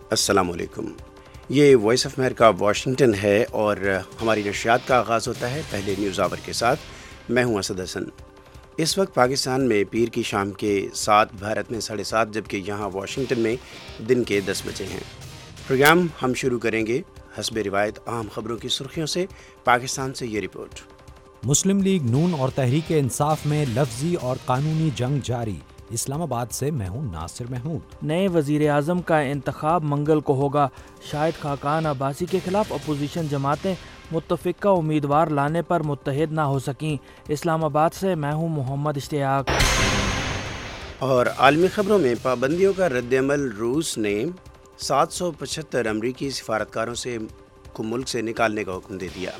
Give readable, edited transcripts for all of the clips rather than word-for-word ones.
السلام علیکم۔ یہ وائس آف امریکہ واشنگٹن ہے اور ہماری نشریات کا آغاز ہوتا ہے پہلے نیوز آور کے ساتھ۔ میں ہوں اسد حسن۔ اس وقت پاکستان میں پیر کی شام کے 7، بھارت میں 7:30، جبکہ یہاں واشنگٹن میں دن کے 10 بجے ہیں۔ پروگرام ہم شروع کریں گے حسب روایت اہم خبروں کی سرخیوں سے۔ پاکستان سے یہ رپورٹ۔ مسلم لیگ نون اور تحریک انصاف میں لفظی اور قانونی جنگ جاری۔ اسلام آباد سے میں ہوں ناصر محمود۔ نئے وزیر اعظم کا انتخاب منگل کو ہوگا۔ شاہد خاقان عباسی کے خلاف اپوزیشن جماعتیں متفقہ امیدوار لانے پر متحد نہ ہو سکیں۔ اسلام آباد سے میں ہوں محمد اشتیاق۔ اور عالمی خبروں میں پابندیوں کا رد عمل، روس نے 775 امریکی سفارتکاروں کو ملک سے نکالنے کا حکم دے دیا۔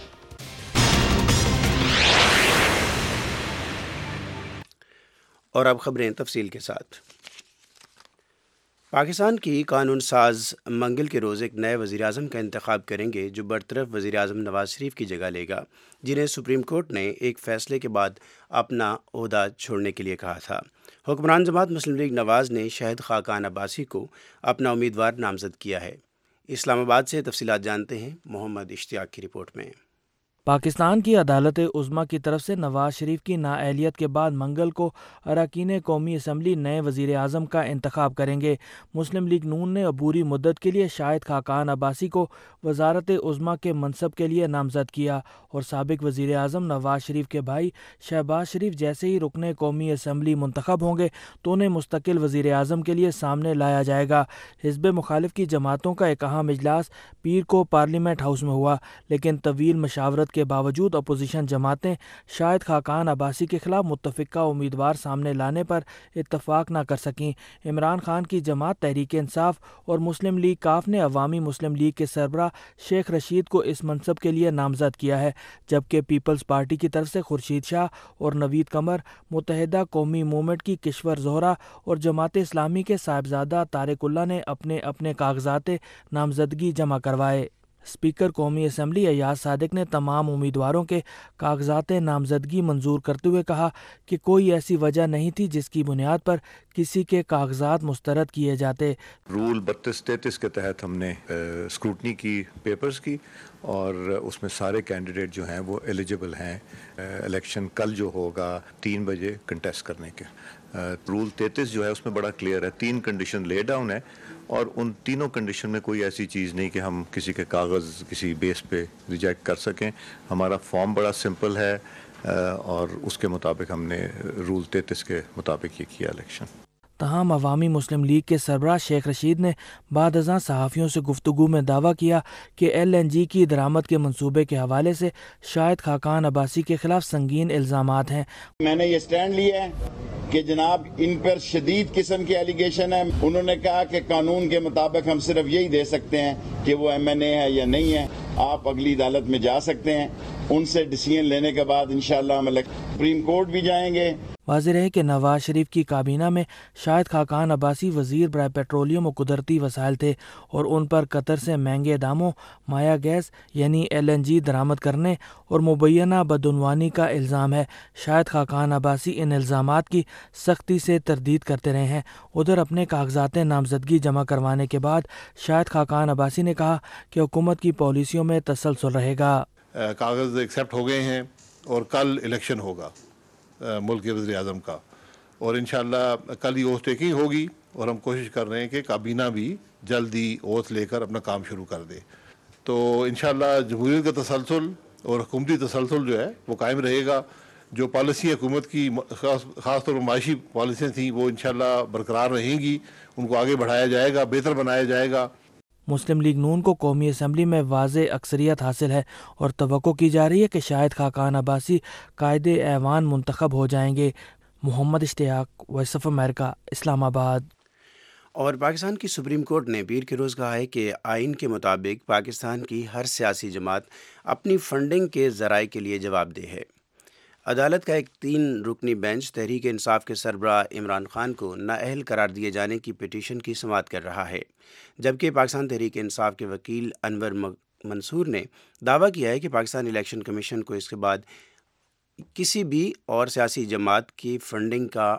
اور اب خبریں تفصیل کے ساتھ۔ پاکستان کی قانون ساز منگل کے روز ایک نئے وزیر اعظم کا انتخاب کریں گے جو برطرف وزیر اعظم نواز شریف کی جگہ لے گا، جنہیں سپریم کورٹ نے ایک فیصلے کے بعد اپنا عہدہ چھوڑنے کے لیے کہا تھا۔ حکمران جماعت مسلم لیگ نواز نے شاہد خاقان عباسی کو اپنا امیدوار نامزد کیا ہے۔ اسلام آباد سے تفصیلات جانتے ہیں محمد اشتیاق کی رپورٹ میں۔ پاکستان کی عدالت عظمیٰ کی طرف سے نواز شریف کی نااہلیت کے بعد منگل کو اراکین قومی اسمبلی نئے وزیر اعظم کا انتخاب کریں گے۔ مسلم لیگ نون نے عبوری مدت کے لیے شاہد خاقان عباسی کو وزارت عظمیٰ کے منصب کے لیے نامزد کیا اور سابق وزیر اعظم نواز شریف کے بھائی شہباز شریف جیسے ہی رکن قومی اسمبلی منتخب ہوں گے تو انہیں مستقل وزیر اعظم کے لیے سامنے لایا جائے گا۔ حزب مخالف کی جماعتوں کا ایک اہم اجلاس پیر کو پارلیمنٹ ہاؤس میں ہوا، لیکن طویل مشاورت کے باوجود اپوزیشن جماعتیں شاہد خاقان عباسی کے خلاف متفقہ امیدوار سامنے لانے پر اتفاق نہ کر سکیں۔ عمران خان کی جماعت تحریک انصاف اور مسلم لیگ کاف نے عوامی مسلم لیگ کے سربراہ شیخ رشید کو اس منصب کے لیے نامزد کیا ہے، جبکہ پیپلز پارٹی کی طرف سے خورشید شاہ اور نوید قمر، متحدہ قومی موومنٹ کی کشور زہرا اور جماعت اسلامی کے صاحبزادہ طارق اللہ نے اپنے اپنے کاغذات نامزدگی جمع کروائے۔ اسپیکر قومی اسمبلی ایاز صادق نے تمام امیدواروں کے کاغذات نامزدگی منظور کرتے ہوئے کہا کہ کوئی ایسی وجہ نہیں تھی جس کی بنیاد پر کسی کے کاغذات مسترد کیے جاتے۔ رول 32-33 کے تحت ہم نے اسکروٹنی کی پیپرز کی اور اس میں سارے کینڈیڈیٹ جو ہیں وہ ایلیجبل ہیں الیکشن کل جو ہوگا 3 بجے کنٹیسٹ کرنے کے۔ رول 33 جو ہے اس میں بڑا کلیئر ہے، 3 کنڈیشن لے ڈاؤن ہے اور ان تینوں کنڈیشن میں کوئی ایسی چیز نہیں کہ ہم کسی کے کاغذ کسی بیس پہ ریجیکٹ کر سکیں۔ ہمارا فارم بڑا سمپل ہے اور اس کے مطابق ہم نے رول 33 کے مطابق یہ کیا الیکشن۔ تاہم عوامی مسلم لیگ کے سربراہ شیخ رشید نے بعد ازاں صحافیوں سے گفتگو میں دعویٰ کیا کہ LNG کی درآمد کے منصوبے کے حوالے سے شاہد خاقان عباسی کے خلاف سنگین الزامات ہیں۔ میں نے یہ سٹینڈ لیا ہے کہ جناب ان پر شدید قسم کی ایلیگیشن ہے۔ انہوں نے کہا کہ قانون کے مطابق ہم صرف یہی دے سکتے ہیں کہ وہ MNA ہے یا نہیں ہے، آپ اگلی عدالت میں جا سکتے ہیں، ان سے ڈیسیژن لینے کے بعد انشاءاللہ ہم سپریم کورٹ بھی جائیں گے۔ واضح رہے کہ نواز شریف کی کابینہ میں شاہد خاقان عباسی وزیر برائے پیٹرولیم و قدرتی وسائل تھے اور ان پر قطر سے مہنگے داموں مایا گیس یعنی LNG درآمد کرنے اور مبینہ بدعنوانی کا الزام ہے۔ شاہد خاقان عباسی ان الزامات کی سختی سے تردید کرتے رہے ہیں۔ ادھر اپنے کاغذات نامزدگی جمع کروانے کے بعد شاہد خاقان عباسی نے کہا کہ حکومت کی پالیسیوں میں تسلسل رہے گا۔ کاغذ ایکسیپٹ ہو گئے ہیں اور کل الیکشن ہوگا ملک کے وزیر اعظم کا، اور انشاءاللہ کل ہی اوتھ ٹیکنگ ہوگی اور ہم کوشش کر رہے ہیں کہ کابینہ بھی جلدی اوتھ لے کر اپنا کام شروع کر دے۔ تو انشاءاللہ جمہوریت کا تسلسل اور حکومتی تسلسل جو ہے وہ قائم رہے گا۔ جو پالیسی حکومت کی خاص طور پر معاشی پالیسیاں تھیں وہ انشاءاللہ برقرار رہیں گی، ان کو آگے بڑھایا جائے گا، بہتر بنایا جائے گا۔ مسلم لیگ نون کو قومی اسمبلی میں واضح اکثریت حاصل ہے اور توقع کی جا رہی ہے کہ شاہد خاقان عباسی قائد ایوان منتخب ہو جائیں گے۔ محمد اشتیاق، وائس آف امریکہ، اسلام آباد۔ اور پاکستان کی سپریم کورٹ نے پیر کے روز کہا ہے کہ آئین کے مطابق پاکستان کی ہر سیاسی جماعت اپنی فنڈنگ کے ذرائع کے لیے جواب دہ ہے۔ عدالت کا ایک 3 رکنی بینچ تحریک انصاف کے سربراہ عمران خان کو نااہل قرار دیے جانے کی پٹیشن کی سماعت کر رہا ہے، جبکہ پاکستان تحریک انصاف کے وکیل انور منصور نے دعویٰ کیا ہے کہ پاکستان الیکشن کمیشن کو اس کے بعد کسی بھی اور سیاسی جماعت کی فنڈنگ کا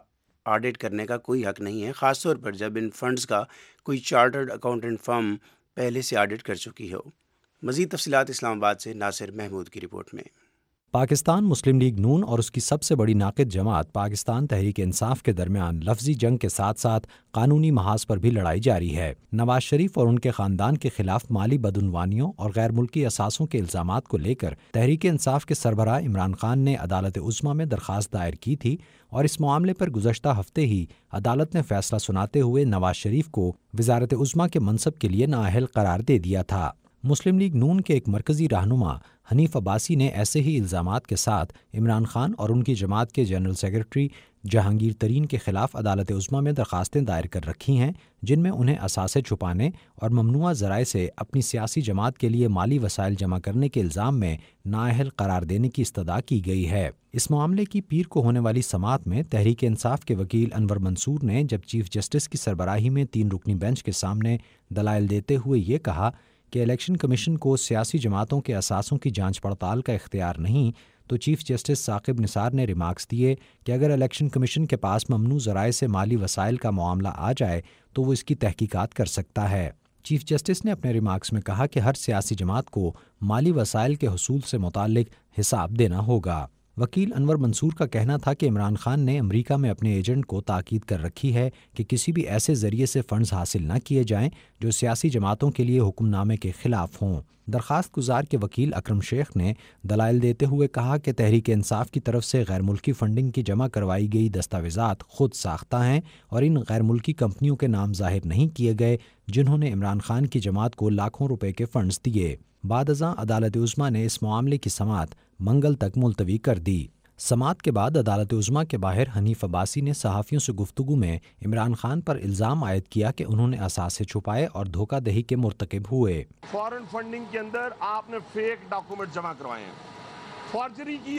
آڈٹ کرنے کا کوئی حق نہیں ہے، خاص طور پر جب ان فنڈز کا کوئی چارٹرڈ اکاؤنٹنٹ فرم پہلے سے آڈٹ کر چکی ہو۔ مزید تفصیلات اسلام آباد سے ناصر محمود کی رپورٹ میں۔ پاکستان مسلم لیگ نون اور اس کی سب سے بڑی ناقد جماعت پاکستان تحریک انصاف کے درمیان لفظی جنگ کے ساتھ ساتھ قانونی محاذ پر بھی لڑائی جاری ہے۔ نواز شریف اور ان کے خاندان کے خلاف مالی بدعنوانیوں اور غیر ملکی اثاثوں کے الزامات کو لے کر تحریک انصاف کے سربراہ عمران خان نے عدالت عظمیٰ میں درخواست دائر کی تھی، اور اس معاملے پر گزشتہ ہفتے ہی عدالت نے فیصلہ سناتے ہوئے نواز شریف کو وزارت عظمیٰ کے منصب کے لیے نااہل قرار دے دیا تھا۔ مسلم لیگ نون کے ایک مرکزی رہنما حنیف عباسی نے ایسے ہی الزامات کے ساتھ عمران خان اور ان کی جماعت کے جنرل سیکرٹری جہانگیر ترین کے خلاف عدالت عظمیٰ میں درخواستیں دائر کر رکھی ہیں، جن میں انہیں اثاثے چھپانے اور ممنوعہ ذرائع سے اپنی سیاسی جماعت کے لیے مالی وسائل جمع کرنے کے الزام میں نااہل قرار دینے کی استدعا کی گئی ہے۔ اس معاملے کی پیر کو ہونے والی سماعت میں تحریک انصاف کے وکیل انور منصور نے جب چیف جسٹس کی سربراہی میں 3 رکنی بینچ کے سامنے دلائل دیتے ہوئے یہ کہا کہ الیکشن کمیشن کو سیاسی جماعتوں کے اثاثوں کی جانچ پڑتال کا اختیار نہیں، تو چیف جسٹس ثاقب نثار نے ریمارکس دیے کہ اگر الیکشن کمیشن کے پاس ممنوع ذرائع سے مالی وسائل کا معاملہ آ جائے تو وہ اس کی تحقیقات کر سکتا ہے۔ چیف جسٹس نے اپنے ریمارکس میں کہا کہ ہر سیاسی جماعت کو مالی وسائل کے حصول سے متعلق حساب دینا ہوگا۔ وکیل انور منصور کا کہنا تھا کہ عمران خان نے امریکہ میں اپنے ایجنٹ کو تاکید کر رکھی ہے کہ کسی بھی ایسے ذریعے سے فنڈز حاصل نہ کیے جائیں جو سیاسی جماعتوں کے لیے حکم نامے کے خلاف ہوں۔ درخواست گزار کے وکیل اکرم شیخ نے دلائل دیتے ہوئے کہا کہ تحریک انصاف کی طرف سے غیر ملکی فنڈنگ کی جمع کروائی گئی دستاویزات خود ساختہ ہیں اور ان غیر ملکی کمپنیوں کے نام ظاہر نہیں کیے گئے جنہوں نے عمران خان کی جماعت کو لاکھوں روپے کے فنڈز دیے۔ بعد ازاں عدالت عظمیٰ نے اس معاملے کی سماعت منگل تک ملتوی کر دی۔ سماعت کے بعد عدالت عظمیٰ کے باہر حنیف عباسی نے صحافیوں سے گفتگو میں عمران خان پر الزام عائد کیا کہ انہوں نے اثاثے چھپائے اور دھوکہ دہی کے مرتکب ہوئے۔ فارن فنڈنگ کے اندر آپ نے فیک ڈاکومنٹ جمع کروائے ہیں، فارجری کی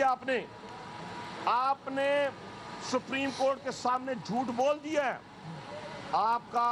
آپ نے سپریم کورٹ کے سامنے جھوٹ بول دیا ہے۔ آپ کا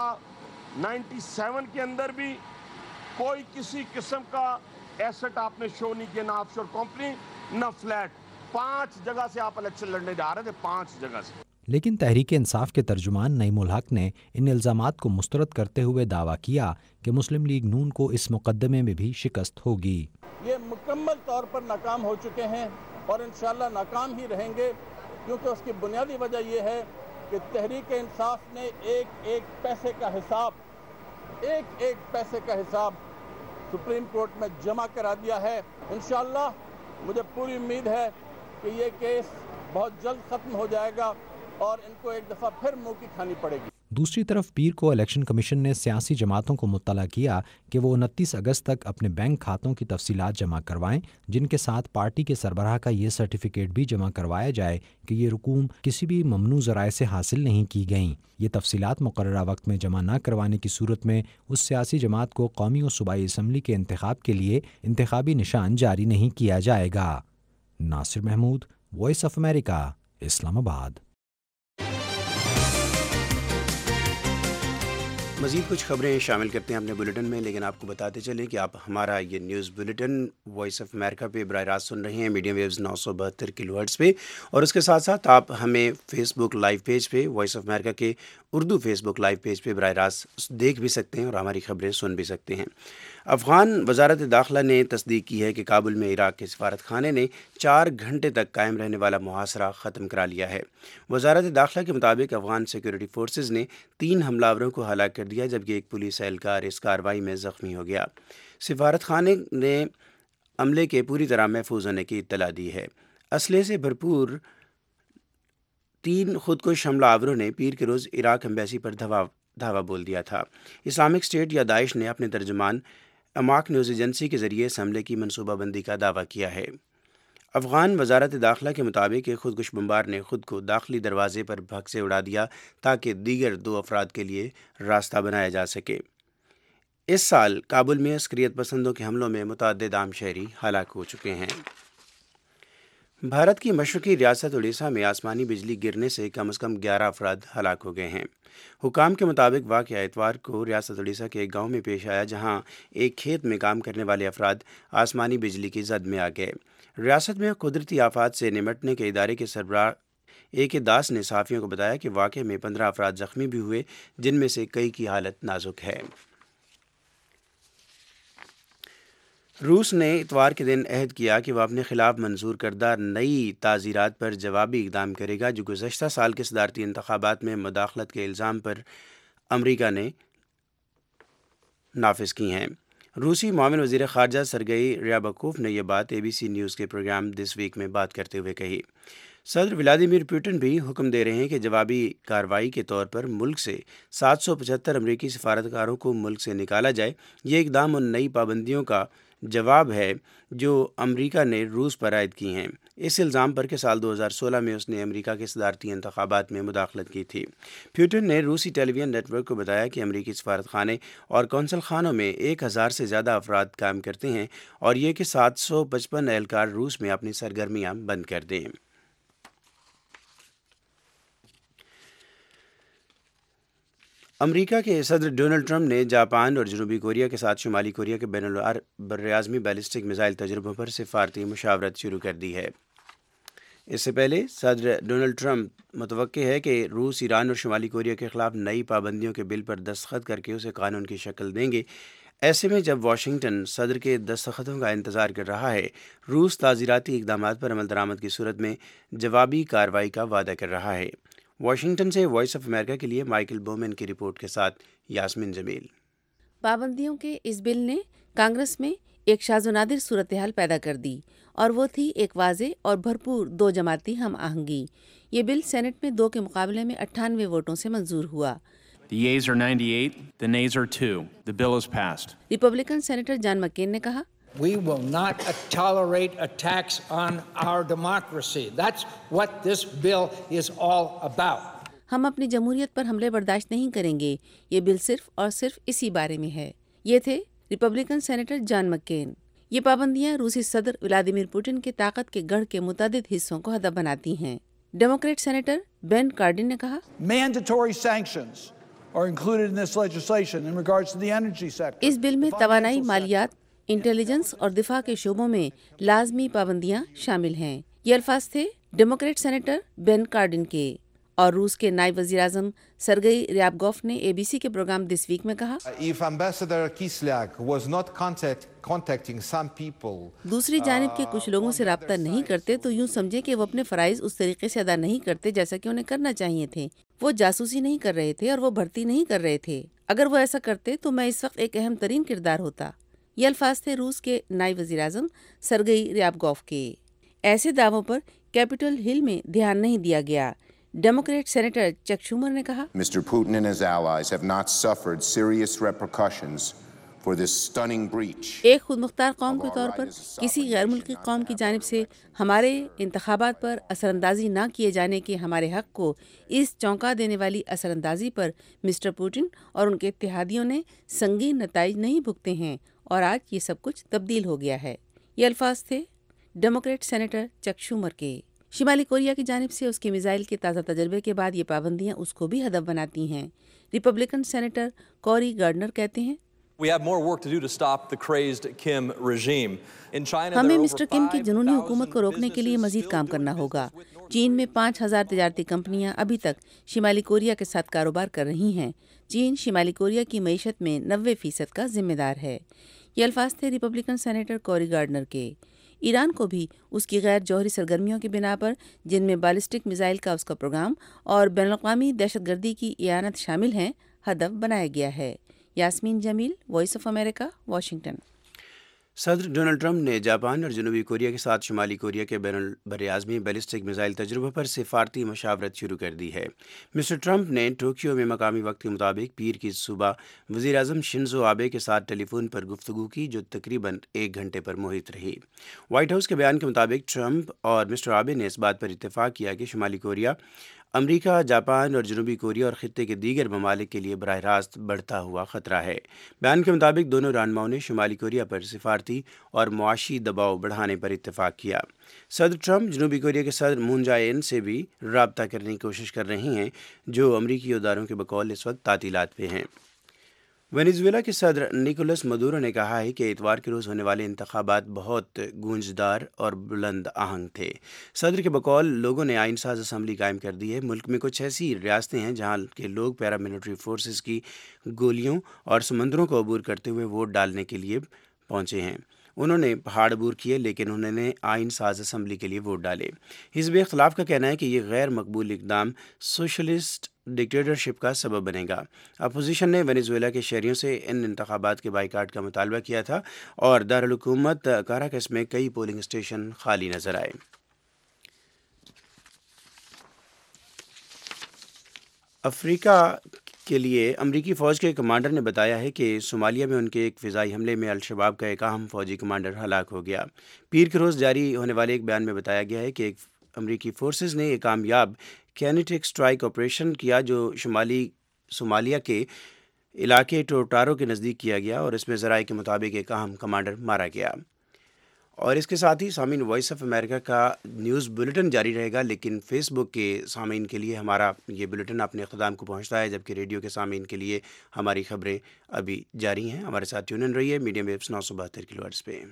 97 کے اندر بھی کوئی کسی قسم کا ایسٹ آپ نے شو نہیں کیا، نہ آف شور کمپنی نہ فلیٹ۔ 5 جگہ سے آپ الیکشن لڑنے جا رہے تھے، 5 جگہ سے۔ لیکن تحریک انصاف کے ترجمان نعیم الحق نے ان الزامات کو مسترد کرتے ہوئے دعویٰ کیا کہ مسلم لیگ نون کو اس مقدمے میں بھی شکست ہوگی۔ یہ مکمل طور پر ناکام ہو چکے ہیں اور انشاءاللہ ناکام ہی رہیں گے، کیونکہ اس کی بنیادی وجہ یہ ہے کہ تحریک انصاف نے ایک پیسے کا حساب سپریم کورٹ میں جمع کرا دیا ہے۔ انشاءاللہ مجھے پوری امید ہے کہ یہ کیس بہت جلد ختم ہو جائے گا اور ان کو ایک دفعہ پھر منہ کی کھانی پڑے گی۔ دوسری طرف پیر کو الیکشن کمیشن نے سیاسی جماعتوں کو مطلع کیا کہ وہ 29 اگست تک اپنے بینک کھاتوں کی تفصیلات جمع کروائیں، جن کے ساتھ پارٹی کے سربراہ کا یہ سرٹیفکیٹ بھی جمع کروایا جائے کہ یہ رقوم کسی بھی ممنوع ذرائع سے حاصل نہیں کی گئیں۔ یہ تفصیلات مقررہ وقت میں جمع نہ کروانے کی صورت میں اس سیاسی جماعت کو قومی و صوبائی اسمبلی کے انتخاب کے لیے انتخابی نشان جاری نہیں کیا جائے گا۔ Nasir Mahmood, Voice of America, Islamabad. مزید کچھ خبریں شامل کرتے ہیں اپنے بلیٹن میں، لیکن آپ کو بتاتے چلیں کہ آپ ہمارا یہ news bulletin Voice of America پہ براہ راست سن رہے ہیں، میڈیم ویوز 972 کلو ہرٹز پہ، اور اس کے ساتھ ساتھ آپ ہمیں فیس بک لائیو پیج پہ وائس آف امریکہ کے Urdu Facebook live page پہ براہ راست دیکھ بھی سکتے ہیں اور ہماری خبریں سن بھی سکتے ہیں۔ افغان وزارت داخلہ نے تصدیق کی ہے کہ کابل میں عراق کے سفارت خانے نے 4 گھنٹے تک قائم رہنے والا محاصرہ ختم کرا لیا ہے۔ وزارت داخلہ کے مطابق افغان سیکورٹی فورسز نے 3 حملہ آوروں کو ہلاک کر دیا، جبکہ ایک پولیس اہلکار اس کارروائی میں زخمی ہو گیا۔ سفارت خانے نے عملے کے پوری طرح محفوظ ہونے کی اطلاع دی ہے۔ اسلحے سے بھرپور 3 خودکش حملہ آوروں نے پیر کے روز عراق ایمبیسی پر دھاوا بول دیا تھا۔ اسلامک اسٹیٹ یا داعش نے اپنے ترجمان اماک نیوز ایجنسی کے ذریعے اس حملے کی منصوبہ بندی کا دعویٰ کیا ہے۔ افغان وزارت داخلہ کے مطابق ایک خودکش بمبار نے خود کو داخلی دروازے پر بھگ سے اڑا دیا تاکہ دیگر 2 افراد کے لیے راستہ بنایا جا سکے۔ اس سال کابل میں عسکریت پسندوں کے حملوں میں متعدد عام شہری ہلاک ہو چکے ہیں۔ بھارت کی مشرقی ریاست اڑیسہ میں آسمانی بجلی گرنے سے کم از کم 11 افراد ہلاک ہو گئے ہیں۔ حکام کے مطابق واقعہ اتوار کو ریاست اڑیسہ کے ایک گاؤں میں پیش آیا، جہاں ایک کھیت میں کام کرنے والے افراد آسمانی بجلی کی زد میں آ گئے۔ ریاست میں قدرتی آفات سے نمٹنے کے ادارے کے سربراہ اے کے داس نے صحافیوں کو بتایا کہ واقعے میں 15 افراد زخمی بھی ہوئے، جن میں سے کئی کی حالت نازک ہے۔ روس نے اتوار کے دن عہد کیا کہ وہ اپنے خلاف منظور کردہ نئی تعزیرات پر جوابی اقدام کرے گا جو گزشتہ سال کے صدارتی انتخابات میں مداخلت کے الزام پر امریکہ نے نافذ کی ہیں۔ روسی معاون وزیر خارجہ سرگئی ریابکوف نے یہ بات اے بی سی نیوز کے پروگرام دس ویک میں بات کرتے ہوئے کہی۔ صدر ولادیمیر پوٹن بھی حکم دے رہے ہیں کہ جوابی کارروائی کے طور پر ملک سے 775 امریکی سفارتکاروں کو ملک سے نکالا جائے۔ یہ اقدام ان نئی پابندیوں کا جواب ہے جو امریکہ نے روس پر عائد کی ہیں، اس الزام پر کہ سال 2016 میں اس نے امریکہ کے صدارتی انتخابات میں مداخلت کی تھی۔ پیوٹن نے روسی ٹیلی ویژن نیٹ ورک کو بتایا کہ امریکی سفارت خانے اور قونصل خانوں میں 1000 سے زیادہ افراد کام کرتے ہیں اور یہ کہ 755 اہلکار روس میں اپنی سرگرمیاں بند کر دیں۔ امریکہ کے صدر ڈونلڈ ٹرمپ نے جاپان اور جنوبی کوریا کے ساتھ شمالی کوریا کے بین البراعظمی بیلسٹک میزائل تجربوں پر سفارتی مشاورت شروع کر دی ہے۔ اس سے پہلے صدر ڈونلڈ ٹرمپ متوقع ہے کہ روس ایران اور شمالی کوریا کے خلاف نئی پابندیوں کے بل پر دستخط کر کے اسے قانون کی شکل دیں گے۔ ایسے میں جب واشنگٹن صدر کے دستخطوں کا انتظار کر رہا ہے، روس تعزیراتی اقدامات پر عمل درآمد کی صورت میں جوابی کارروائی کا وعدہ کر رہا ہے۔ واشنگٹن سے وائس آف امریکہ کے لیے مائیکل بومن کی رپورٹ کے ساتھ یاسمین جمیل۔ پابندیوں کے اس بل نے کانگریس میں ایک شاذ و نادر صورتحال پیدا کر دی اور وہ تھی ایک واضح اور بھرپور 2 جماعتی ہم آہنگی۔ یہ بل سینٹ میں 2 کے مقابلے میں 98 ووٹوں سے منظور ہوا۔ The yeas are 98, the nays are 2. The bill is passed. Republican senator John McCain نے کہا، We will not tolerate attacks on our democracy. That's what this bill is all about. ہم اپنی جمہوریت پر حملے برداشت نہیں کریں گے۔ یہ بل صرف اور صرف اسی بارے میں ہے۔ یہ تھے ریپبلکن سینیٹر جان مکین۔ یہ پابندیاں روسی صدر ولادیمیر پوٹن کے طاقت کے گڑھ کے متعدد حصوں کو ہدف بناتی ہیں۔ ڈیموکریٹ سینیٹر بین کارڈن نے کہا، Mandatory sanctions are included in this legislation in regards to the energy sector. اس بل میں توانائی، مالیات، انٹیلیجنس اور دفاع کے شعبوں میں لازمی پابندیاں شامل ہیں۔ یہ الفاظ تھے ڈیموکریٹ سینیٹر بین کارڈن کے۔ اور روس کے نائب وزیر اعظم سرگئی ریابگوف نے اے بی سی کے پروگرام دس ویک میں کہا، If Ambassador Kislyak was not contacting some people, دوسری جانب کے کچھ لوگوں سے رابطہ نہیں کرتے تو یوں سمجھے کہ وہ اپنے فرائض اس طریقے سے ادا نہیں کرتے جیسا کہ انہیں کرنا چاہیے تھے۔ وہ جاسوسی نہیں کر رہے تھے اور وہ بھرتی نہیں کر رہے تھے۔ اگر وہ ایسا کرتے تو میں اس وقت ایک اہم ترین کردار ہوتا۔ یہ الفاظ تھے روس کے نائب وزیر اعظم سرگئی ریابگوف کے۔ ایسے دعووں پر کیپٹل ہل میں دھیان نہیں دیا گیا۔ ڈیموکریٹ سینیٹر چک شومر نے کہا، Mr. Putin and his allies have not suffered serious repercussions for this stunning breach. ایک خود مختار قوم کے طور پر کسی غیر ملکی قوم کی جانب سے ہمارے انتخابات پر اثر اندازی نہ کیے جانے کے ہمارے حق کو اس چونکا دینے والی اثر اندازی پر مسٹر پوٹن اور ان کے اتحادیوں نے سنگین نتائج نہیں بھگتے ہیں اور آج یہ سب کچھ تبدیل ہو گیا ہے۔ یہ الفاظ تھے ڈیموکریٹ سینیٹر چک شومر کے۔ شمالی کوریا کی جانب سے اس کے میزائل کے تازہ تجربے کے بعد یہ پابندیاں اس کو بھی ہدف بناتی ہیں۔ ریپبلکن سینیٹر کوری گارڈنر کہتے ہیں، ہمیں مسٹر کم کی جنونی حکومت کو روکنے کے لیے مزید کام کرنا ہوگا۔ چین میں 5000 تجارتی کمپنیاں ابھی تک شمالی کوریا کے ساتھ کاروبار کر رہی ہیں۔ چین شمالی کوریا کی معیشت میں 90% کا ذمہ دار ہے۔ یہ الفاظ تھے ریپبلکن سینیٹر کوری گارڈنر کے۔ ایران کو بھی اس کی غیر جوہری سرگرمیوں کی بنا پر، جن میں بالسٹک میزائل کا اس کا پروگرام اور بین الاقوامی دہشت گردی کی اعانت شامل ہیں، ہدف بنایا گیا ہے۔ Yasmeen Jamil, Voice of America, Washington. صدر ڈونلڈ ٹرمپ نے جاپان اور جنوبی کوریا کے ساتھ شمالی کوریا کے بین البراعظمی بیلسٹک میزائل تجربوں پر سفارتی مشاورت شروع کر دی ہے۔ مسٹر ٹرمپ نے ٹوکیو میں مقامی وقت کے مطابق پیر کی صبح وزیر اعظم شنزو آبے کے ساتھ ٹیلی فون پر گفتگو کی جو تقریباً 1 گھنٹے پر محیط رہی۔ وائٹ ہاؤس کے بیان کے مطابق ٹرمپ اور مسٹر آبے نے اس بات پر اتفاق کیا کہ شمالی کوریا امریکہ، جاپان اور جنوبی کوریا اور خطے کے دیگر ممالک کے لیے براہ راست بڑھتا ہوا خطرہ ہے۔ بیان کے مطابق دونوں رہنماؤں نے شمالی کوریا پر سفارتی اور معاشی دباؤ بڑھانے پر اتفاق کیا۔ صدر ٹرمپ جنوبی کوریا کے صدر مون جے ان سے بھی رابطہ کرنے کی کوشش کر رہے ہیں جو امریکی اداروں کے بقول اس وقت تعطیلات پہ ہیں۔ وینیزویلا کے صدر نیکولس مدورو نے کہا ہے کہ اتوار کے روز ہونے والے انتخابات بہت گونجدار اور بلند آہنگ تھے۔ صدر کے بقول لوگوں نے آئین ساز اسمبلی قائم کر دی ہے۔ ملک میں کچھ ایسی ریاستیں ہیں جہاں کے لوگ پیراملٹری فورسز کی گولیوں اور سمندروں کو عبور کرتے ہوئے ووٹ ڈالنے کے لیے پہنچے ہیں۔ انہوں نے پہاڑ عبور کیے لیکن انہوں نے آئین ساز اسمبلی کے لیے ووٹ ڈالے۔ حزب اختلاف کا کہنا ہے کہ یہ غیر مقبول اقدام سوشلسٹ ڈکٹیٹرشپ کا سبب بنے گا۔ اپوزیشن نے وینیزویلا کے شہریوں سے ان انتخابات کے بائیکاٹ کا مطالبہ کیا تھا اور دارالحکومت کاراکس میں کئی پولنگ اسٹیشن خالی نظر آئے۔ افریقہ کے لیے امریکی فوج کے کمانڈر نے بتایا ہے کہ صومالیہ میں ان کے ایک فضائی حملے میں الشباب کا ایک اہم فوجی کمانڈر ہلاک ہو گیا۔ پیر کے روز جاری ہونے والے ایک بیان میں بتایا گیا ہے کہ ایک امریکی فورسز نے ایک کامیاب کینیٹک سٹرائک آپریشن کیا جو شمالی صومالیہ کے علاقے ٹوٹارو کے نزدیک کیا گیا اور اس میں ذرائع کے مطابق ایک اہم کمانڈر مارا گیا۔ اور اس کے ساتھ ہی سامعین وائس آف امریکہ کا نیوز بلیٹن جاری رہے گا، لیکن فیس بک کے سامعین کے لیے ہمارا یہ بلیٹن اپنے اختتام کو پہنچتا ہے، جبکہ ریڈیو کے سامعین کے لیے ہماری خبریں ابھی جاری ہیں۔ ہمارے ساتھ ٹیون ان رہیے میڈیم ویوز 972 کلو ہرٹز پہ۔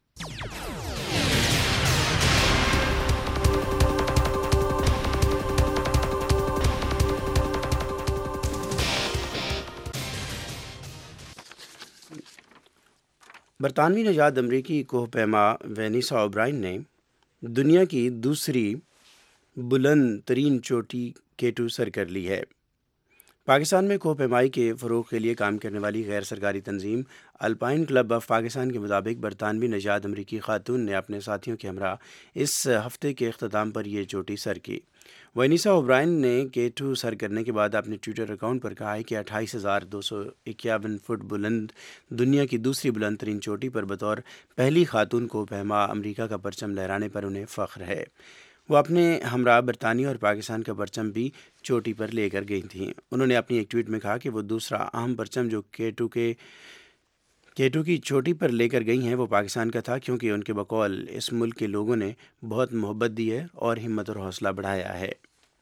برطانوی نژاد امریکی کوہ پیما وینیسا اوبرائن نے دنیا کی دوسری بلند ترین چوٹی K2 سر کر لی ہے۔ پاکستان میں کوہ پیمائی کے فروغ کے لیے کام کرنے والی غیر سرکاری تنظیم الپائن کلب آف پاکستان کے مطابق برطانوی نژاد امریکی خاتون نے اپنے ساتھیوں کے ہمراہ اس ہفتے کے اختتام پر یہ چوٹی سر کی۔ وینیسا اوبرائن نے K2 سر کرنے کے بعد اپنے ٹویٹر اکاؤنٹ پر کہا ہے کہ 28,251 فٹ بلند دنیا کی دوسری بلند ترین چوٹی پر بطور پہلی خاتون کوہ پیما امریکہ کا پرچم لہرانے پر انہیں فخر ہے۔ وہ اپنے ہمراہ برطانیہ اور پاکستان کا پرچم بھی چوٹی پر لے کر گئی تھیں۔ انہوں نے اپنی ایک ٹویٹ میں کہا کہ وہ دوسرا اہم پرچم جو K2 کی چوٹی پر لے کر گئی ہیں وہ پاکستان کا تھا، کیونکہ ان کے بقول اس ملک کے لوگوں نے بہت محبت دی ہے اور ہمت اور حوصلہ بڑھایا ہے۔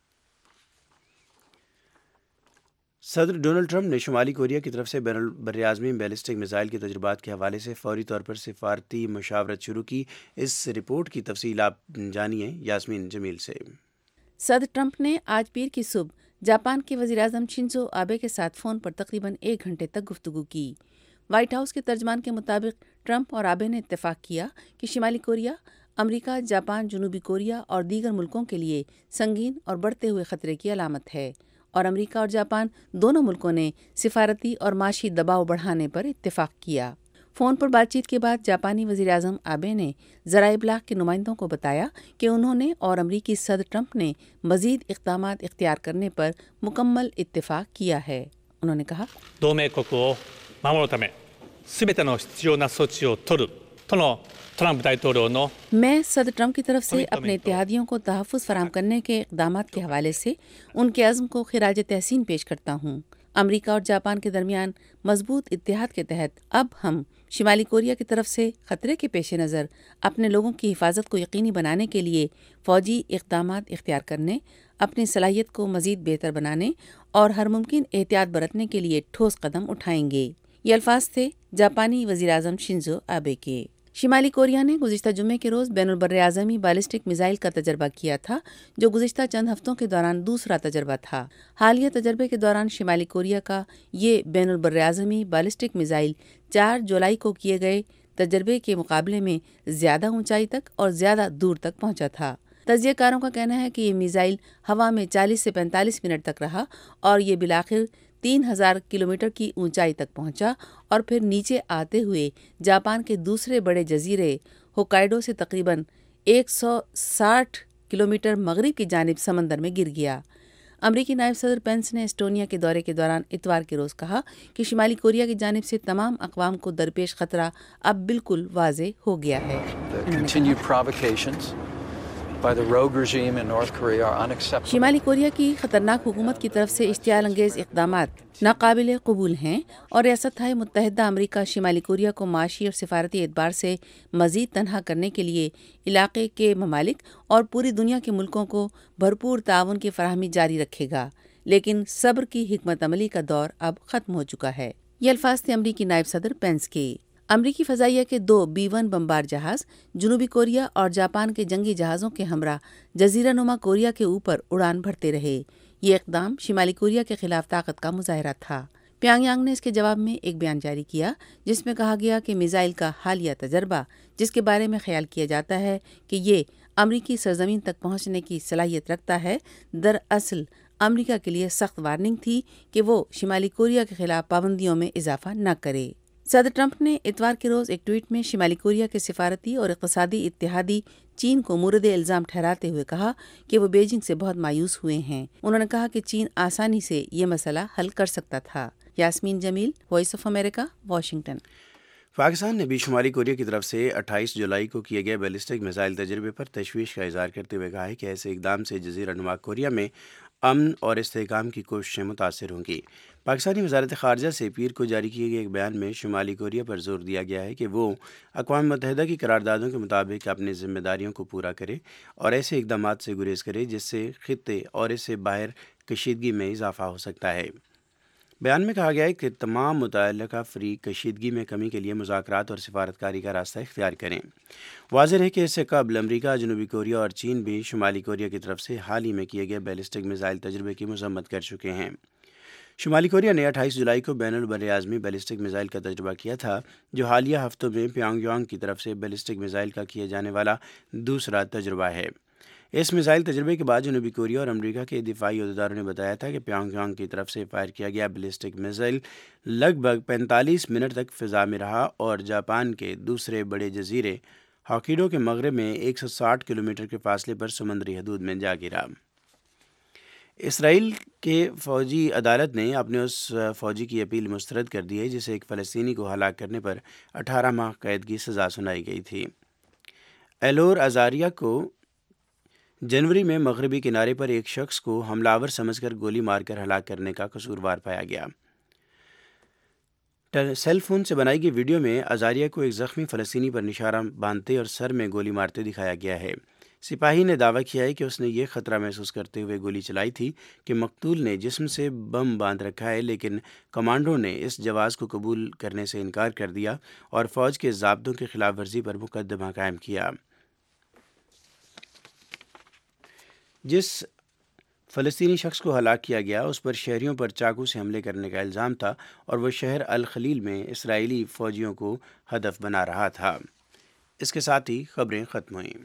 صدر ڈونلڈ ٹرمپ نے شمالی کوریا کی طرف سے بین البراعظمی بیلسٹک میزائل کے تجربات کے حوالے سے فوری طور پر سفارتی مشاورت شروع کی۔ اس رپورٹ کی تفصیل آپ جانیے یاسمین جمیل سے۔ صدر ٹرمپ نے آج پیر کی صبح جاپان کے وزیر اعظم شنزو آبے کے ساتھ فون پر تقریباً 1 گھنٹے تک گفتگو کی۔ وائٹ ہاؤس کے ترجمان کے مطابق ٹرمپ اور آبے نے اتفاق کیا کہ شمالی کوریا امریکہ، جاپان، جنوبی کوریا اور دیگر ملکوں کے لیے سنگین اور بڑھتے ہوئے خطرے کی علامت ہے، اور امریکہ اور جاپان دونوں ملکوں نے سفارتی اور معاشی دباؤ بڑھانے پر اتفاق کیا۔ فون پر بات چیت کے بعد جاپانی وزیر اعظم آبے نے ذرائع ابلاغ کے نمائندوں کو بتایا کہ انہوں نے اور امریکی صدر ٹرمپ نے مزید اقدامات اختیار کرنے پر مکمل اتفاق کیا ہے۔ انہوں نے کہا، 同盟国を守るため全ての必要な措置を取るとのトランプ大統領の میں صدر ٹرمپ کی طرف سے اپنے اتحادیوں کو تحفظ فراہم کرنے کے اقدامات کے حوالے سے ان کے عزم کو خراج تحسین پیش کرتا ہوں۔ امریکہ اور جاپان کے درمیان مضبوط اتحاد کے تحت اب ہم شمالی کوریا کی طرف سے خطرے کے پیش نظر اپنے لوگوں کی حفاظت کو یقینی بنانے کے لیے فوجی اقدامات اختیار کرنے، اپنی صلاحیت کو مزید بہتر بنانے اور ہر ممکن احتیاط برتنے کے لیے ٹھوس قدم اٹھائیں گے۔ یہ الفاظ تھے جاپانی وزیر اعظم شنزو آبے کے۔ شمالی کوریا نے گزشتہ جمعے کے روز بین البراعظمی بالسٹک میزائل کا تجربہ کیا تھا، جو گزشتہ چند ہفتوں کے دوران دوسرا تجربہ تھا۔ حالیہ تجربے کے دوران شمالی کوریا کا یہ بین البراعظمی بالسٹک میزائل 4 جولائی کو کیے گئے تجربے کے مقابلے میں زیادہ اونچائی تک اور زیادہ دور تک پہنچا تھا۔ تجزیہ کاروں کا کہنا ہے کہ یہ میزائل ہوا میں 40 سے 45 منٹ تک رہا اور یہ بالآخر 3000 کلومیٹر کی اونچائی تک پہنچا اور پھر نیچے آتے ہوئے جاپان کے دوسرے بڑے جزیرے ہوکائیڈو سے تقریباً 160 کلومیٹر مغرب کی جانب سمندر میں گر گیا۔ امریکی نائب صدر پینس نے اسٹونیا کے دورے کے دوران اتوار کے روز کہا کہ شمالی کوریا کی جانب سے تمام اقوام کو درپیش خطرہ اب بالکل واضح ہو گیا ہے۔ شمالی کوریا کی خطرناک حکومت کی طرف سے اشتعال انگیز اقدامات ناقابل قبول ہیں اور ریاستہائے متحدہ امریکہ شمالی کوریا کو معاشی اور سفارتی اعتبار سے مزید تنہا کرنے کے لیے علاقے کے ممالک اور پوری دنیا کے ملکوں کو بھرپور تعاون کی فراہمی جاری رکھے گا، لیکن صبر کی حکمت عملی کا دور اب ختم ہو چکا ہے۔ یہ الفاظ تھے امریکی نائب صدر پینس کے۔ امریکی فضائیہ کے 2 B-1 بمبار جہاز جنوبی کوریا اور جاپان کے جنگی جہازوں کے ہمراہ جزیرہ نما کوریا کے اوپر اڑان بھرتے رہے۔ یہ اقدام شمالی کوریا کے خلاف طاقت کا مظاہرہ تھا۔ پیانگ یانگ نے اس کے جواب میں ایک بیان جاری کیا جس میں کہا گیا کہ میزائل کا حالیہ تجربہ جس کے بارے میں خیال کیا جاتا ہے کہ یہ امریکی سرزمین تک پہنچنے کی صلاحیت رکھتا ہے، دراصل امریکہ کے لیے سخت وارننگ تھی کہ وہ شمالی کوریا کے خلاف پابندیوں میں اضافہ نہ کرے۔ صدر ٹرمپ نے اتوار کے روز ایک ٹویٹ میں شمالی کوریا کے سفارتی اور اقتصادی اتحادی چین کو مورد الزام ٹھہراتے ہوئے کہا کہ وہ بیجنگ سے بہت مایوس ہوئے ہیں۔ انہوں نے کہا کہ چین آسانی سے یہ مسئلہ حل کر سکتا تھا۔ Yasmeen Jamil, Voice of America, Washington. Pakistan نے بھی شمالی کوریا کی طرف سے 28 جولائی کو کیے گئے بیلسٹک میزائل تجربے پر تشویش کا اظہار کرتے ہوئے کہا ہے کہ ایسے اقدام سے جزیرہ نما کوریا میں امن اور استحکام کی کوششیں متاثر ہوں گی۔ پاکستانی وزارت خارجہ سے پیر کو جاری کیے گئے ایک بیان میں شمالی کوریا پر زور دیا گیا ہے کہ وہ اقوام متحدہ کی قراردادوں کے مطابق اپنی ذمہ داریوں کو پورا کرے اور ایسے اقدامات سے گریز کرے جس سے خطے اور اس سے باہر کشیدگی میں اضافہ ہو سکتا ہے۔ بیان میں کہا گیا ہے کہ تمام متعلقہ فریق کشیدگی میں کمی کے لیے مذاکرات اور سفارتکاری کا راستہ اختیار کریں۔ واضح ہے کہ اس سے قبل امریکہ، جنوبی کوریا اور چین بھی شمالی کوریا کی طرف سے حال ہی میں کیے گئے بیلسٹک میزائل تجربے کی مذمت کر چکے ہیں۔ شمالی کوریا نے 28 جولائی کو بین البراعظمی بیلسٹک میزائل کا تجربہ کیا تھا، جو حالیہ ہفتوں میں پیانگ یانگ کی طرف سے بیلسٹک میزائل کا کیے جانے والا دوسرا تجربہ ہے۔ اس میزائل تجربے کے بعد جنوبی کوریا اور امریکہ کے دفاعی عہدیداروں نے بتایا تھا کہ پیانگ یانگ کی طرف سے فائر کیا گیا بیلسٹک میزائل لگ بھگ 45 منٹ تک فضا میں رہا اور جاپان کے دوسرے بڑے جزیرے ہاکیڈو کے مغرب میں 160 کلومیٹر کے فاصلے پر سمندری حدود میں جا گرا۔ اسرائیل کے فوجی عدالت نے اپنے اس فوجی کی اپیل مسترد کر دی ہے جسے ایک فلسطینی کو ہلاک کرنے پر 18 ماہ قید کی سزا سنائی گئی تھی۔ ایلور عزاریہ کو جنوری میں مغربی کنارے پر ایک شخص کو حملہ آور سمجھ کر گولی مار کر ہلاک کرنے کا قصوروار پایا گیا۔ سیل فون سے بنائی گئی ویڈیو میں عزاریہ کو ایک زخمی فلسطینی پر نشانہ باندھتے اور سر میں گولی مارتے دکھایا گیا ہے۔ سپاہی نے دعویٰ کیا ہے کہ اس نے یہ خطرہ محسوس کرتے ہوئے گولی چلائی تھی کہ مقتول نے جسم سے بم باندھ رکھا ہے، لیکن کمانڈو نے اس جواز کو قبول کرنے سے انکار کر دیا اور فوج کے ضابطوں کی خلاف ورزی پر مقدمہ قائم کیا۔ جس فلسطینی شخص کو ہلاک کیا گیا اس پر شہریوں پر چاقو سے حملے کرنے کا الزام تھا اور وہ شہر الخلیل میں اسرائیلی فوجیوں کو ہدف بنا رہا تھا۔ اس کے ساتھ ہی خبریں ختم ہوئیں۔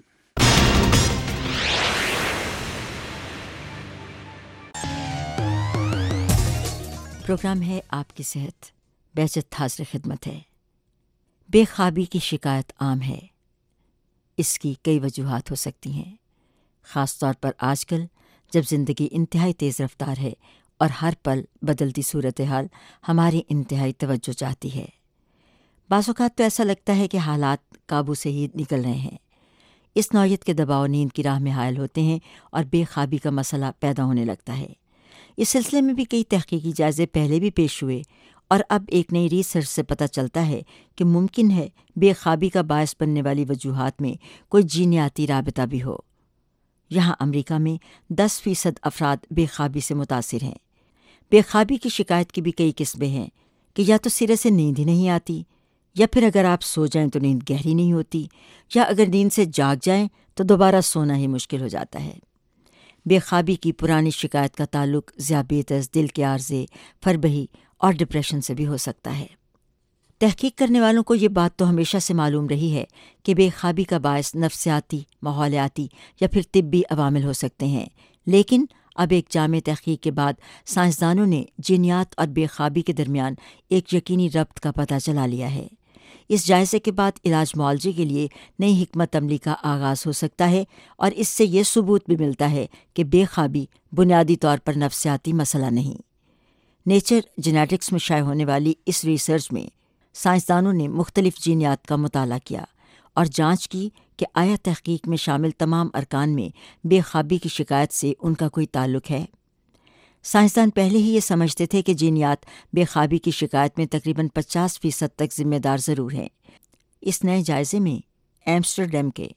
پروگرام ہے آپ کی صحت، بہجت حاضر خدمت ہے۔ بے خوابی کی شکایت عام ہے۔ اس کی کئی وجوہات ہو سکتی ہیں، خاص طور پر آج کل جب زندگی انتہائی تیز رفتار ہے اور ہر پل بدلتی صورتحال ہماری انتہائی توجہ چاہتی ہے۔ بعض اوقات تو ایسا لگتا ہے کہ حالات قابو سے ہی نکل رہے ہیں۔ اس نوعیت کے دباؤ نیند کی راہ میں حائل ہوتے ہیں اور بے خوابی کا مسئلہ پیدا ہونے لگتا ہے۔ اس سلسلے میں بھی کئی تحقیقی جائزے پہلے بھی پیش ہوئے اور اب ایک نئی ریسرچ سے پتہ چلتا ہے کہ ممکن ہے بے خوابی کا باعث بننے والی وجوہات میں کوئی جینیاتی رابطہ بھی ہو۔ یہاں امریکہ میں 10% افراد بے خوابی سے متاثر ہیں۔ بے خوابی کی شکایت کی بھی کئی قسمیں ہیں کہ یا تو سرے سے نیند ہی نہیں آتی، یا پھر اگر آپ سو جائیں تو نیند گہری نہیں ہوتی، یا اگر نیند سے جاگ جائیں تو دوبارہ سونا ہی مشکل ہو جاتا ہے۔ بے خوابی کی پرانی شکایت کا تعلق ذیابیطس، دل کے عارضے، فربہی اور ڈپریشن سے بھی ہو سکتا ہے۔ تحقیق کرنے والوں کو یہ بات تو ہمیشہ سے معلوم رہی ہے کہ بے خوابی کا باعث نفسیاتی، ماحولیاتی یا پھر طبی عوامل ہو سکتے ہیں، لیکن اب ایک جامع تحقیق کے بعد سائنسدانوں نے جینیات اور بے خوابی کے درمیان ایک یقینی ربط کا پتہ چلا لیا ہے۔ اس جائزے کے بعد علاج معالجے کے لیے نئی حکمت عملی کا آغاز ہو سکتا ہے اور اس سے یہ ثبوت بھی ملتا ہے کہ بے خوابی بنیادی طور پر نفسیاتی مسئلہ نہیں۔ نیچر جینیٹکس میں شائع ہونے والی اس ریسرچ میں سائنسدانوں نے مختلف جینیات کا مطالعہ کیا اور جانچ کی کہ آیا تحقیق میں شامل تمام ارکان میں بے خوابی کی شکایت سے ان کا کوئی تعلق ہے۔ سائنسدان پہلے ہی یہ سمجھتے تھے کہ جینیات بے خوابی کی شکایت میں تقریباً 50% تک ذمہ دار ضرور ہیں۔ اس نئے جائزے میں ایمسٹرڈیم کے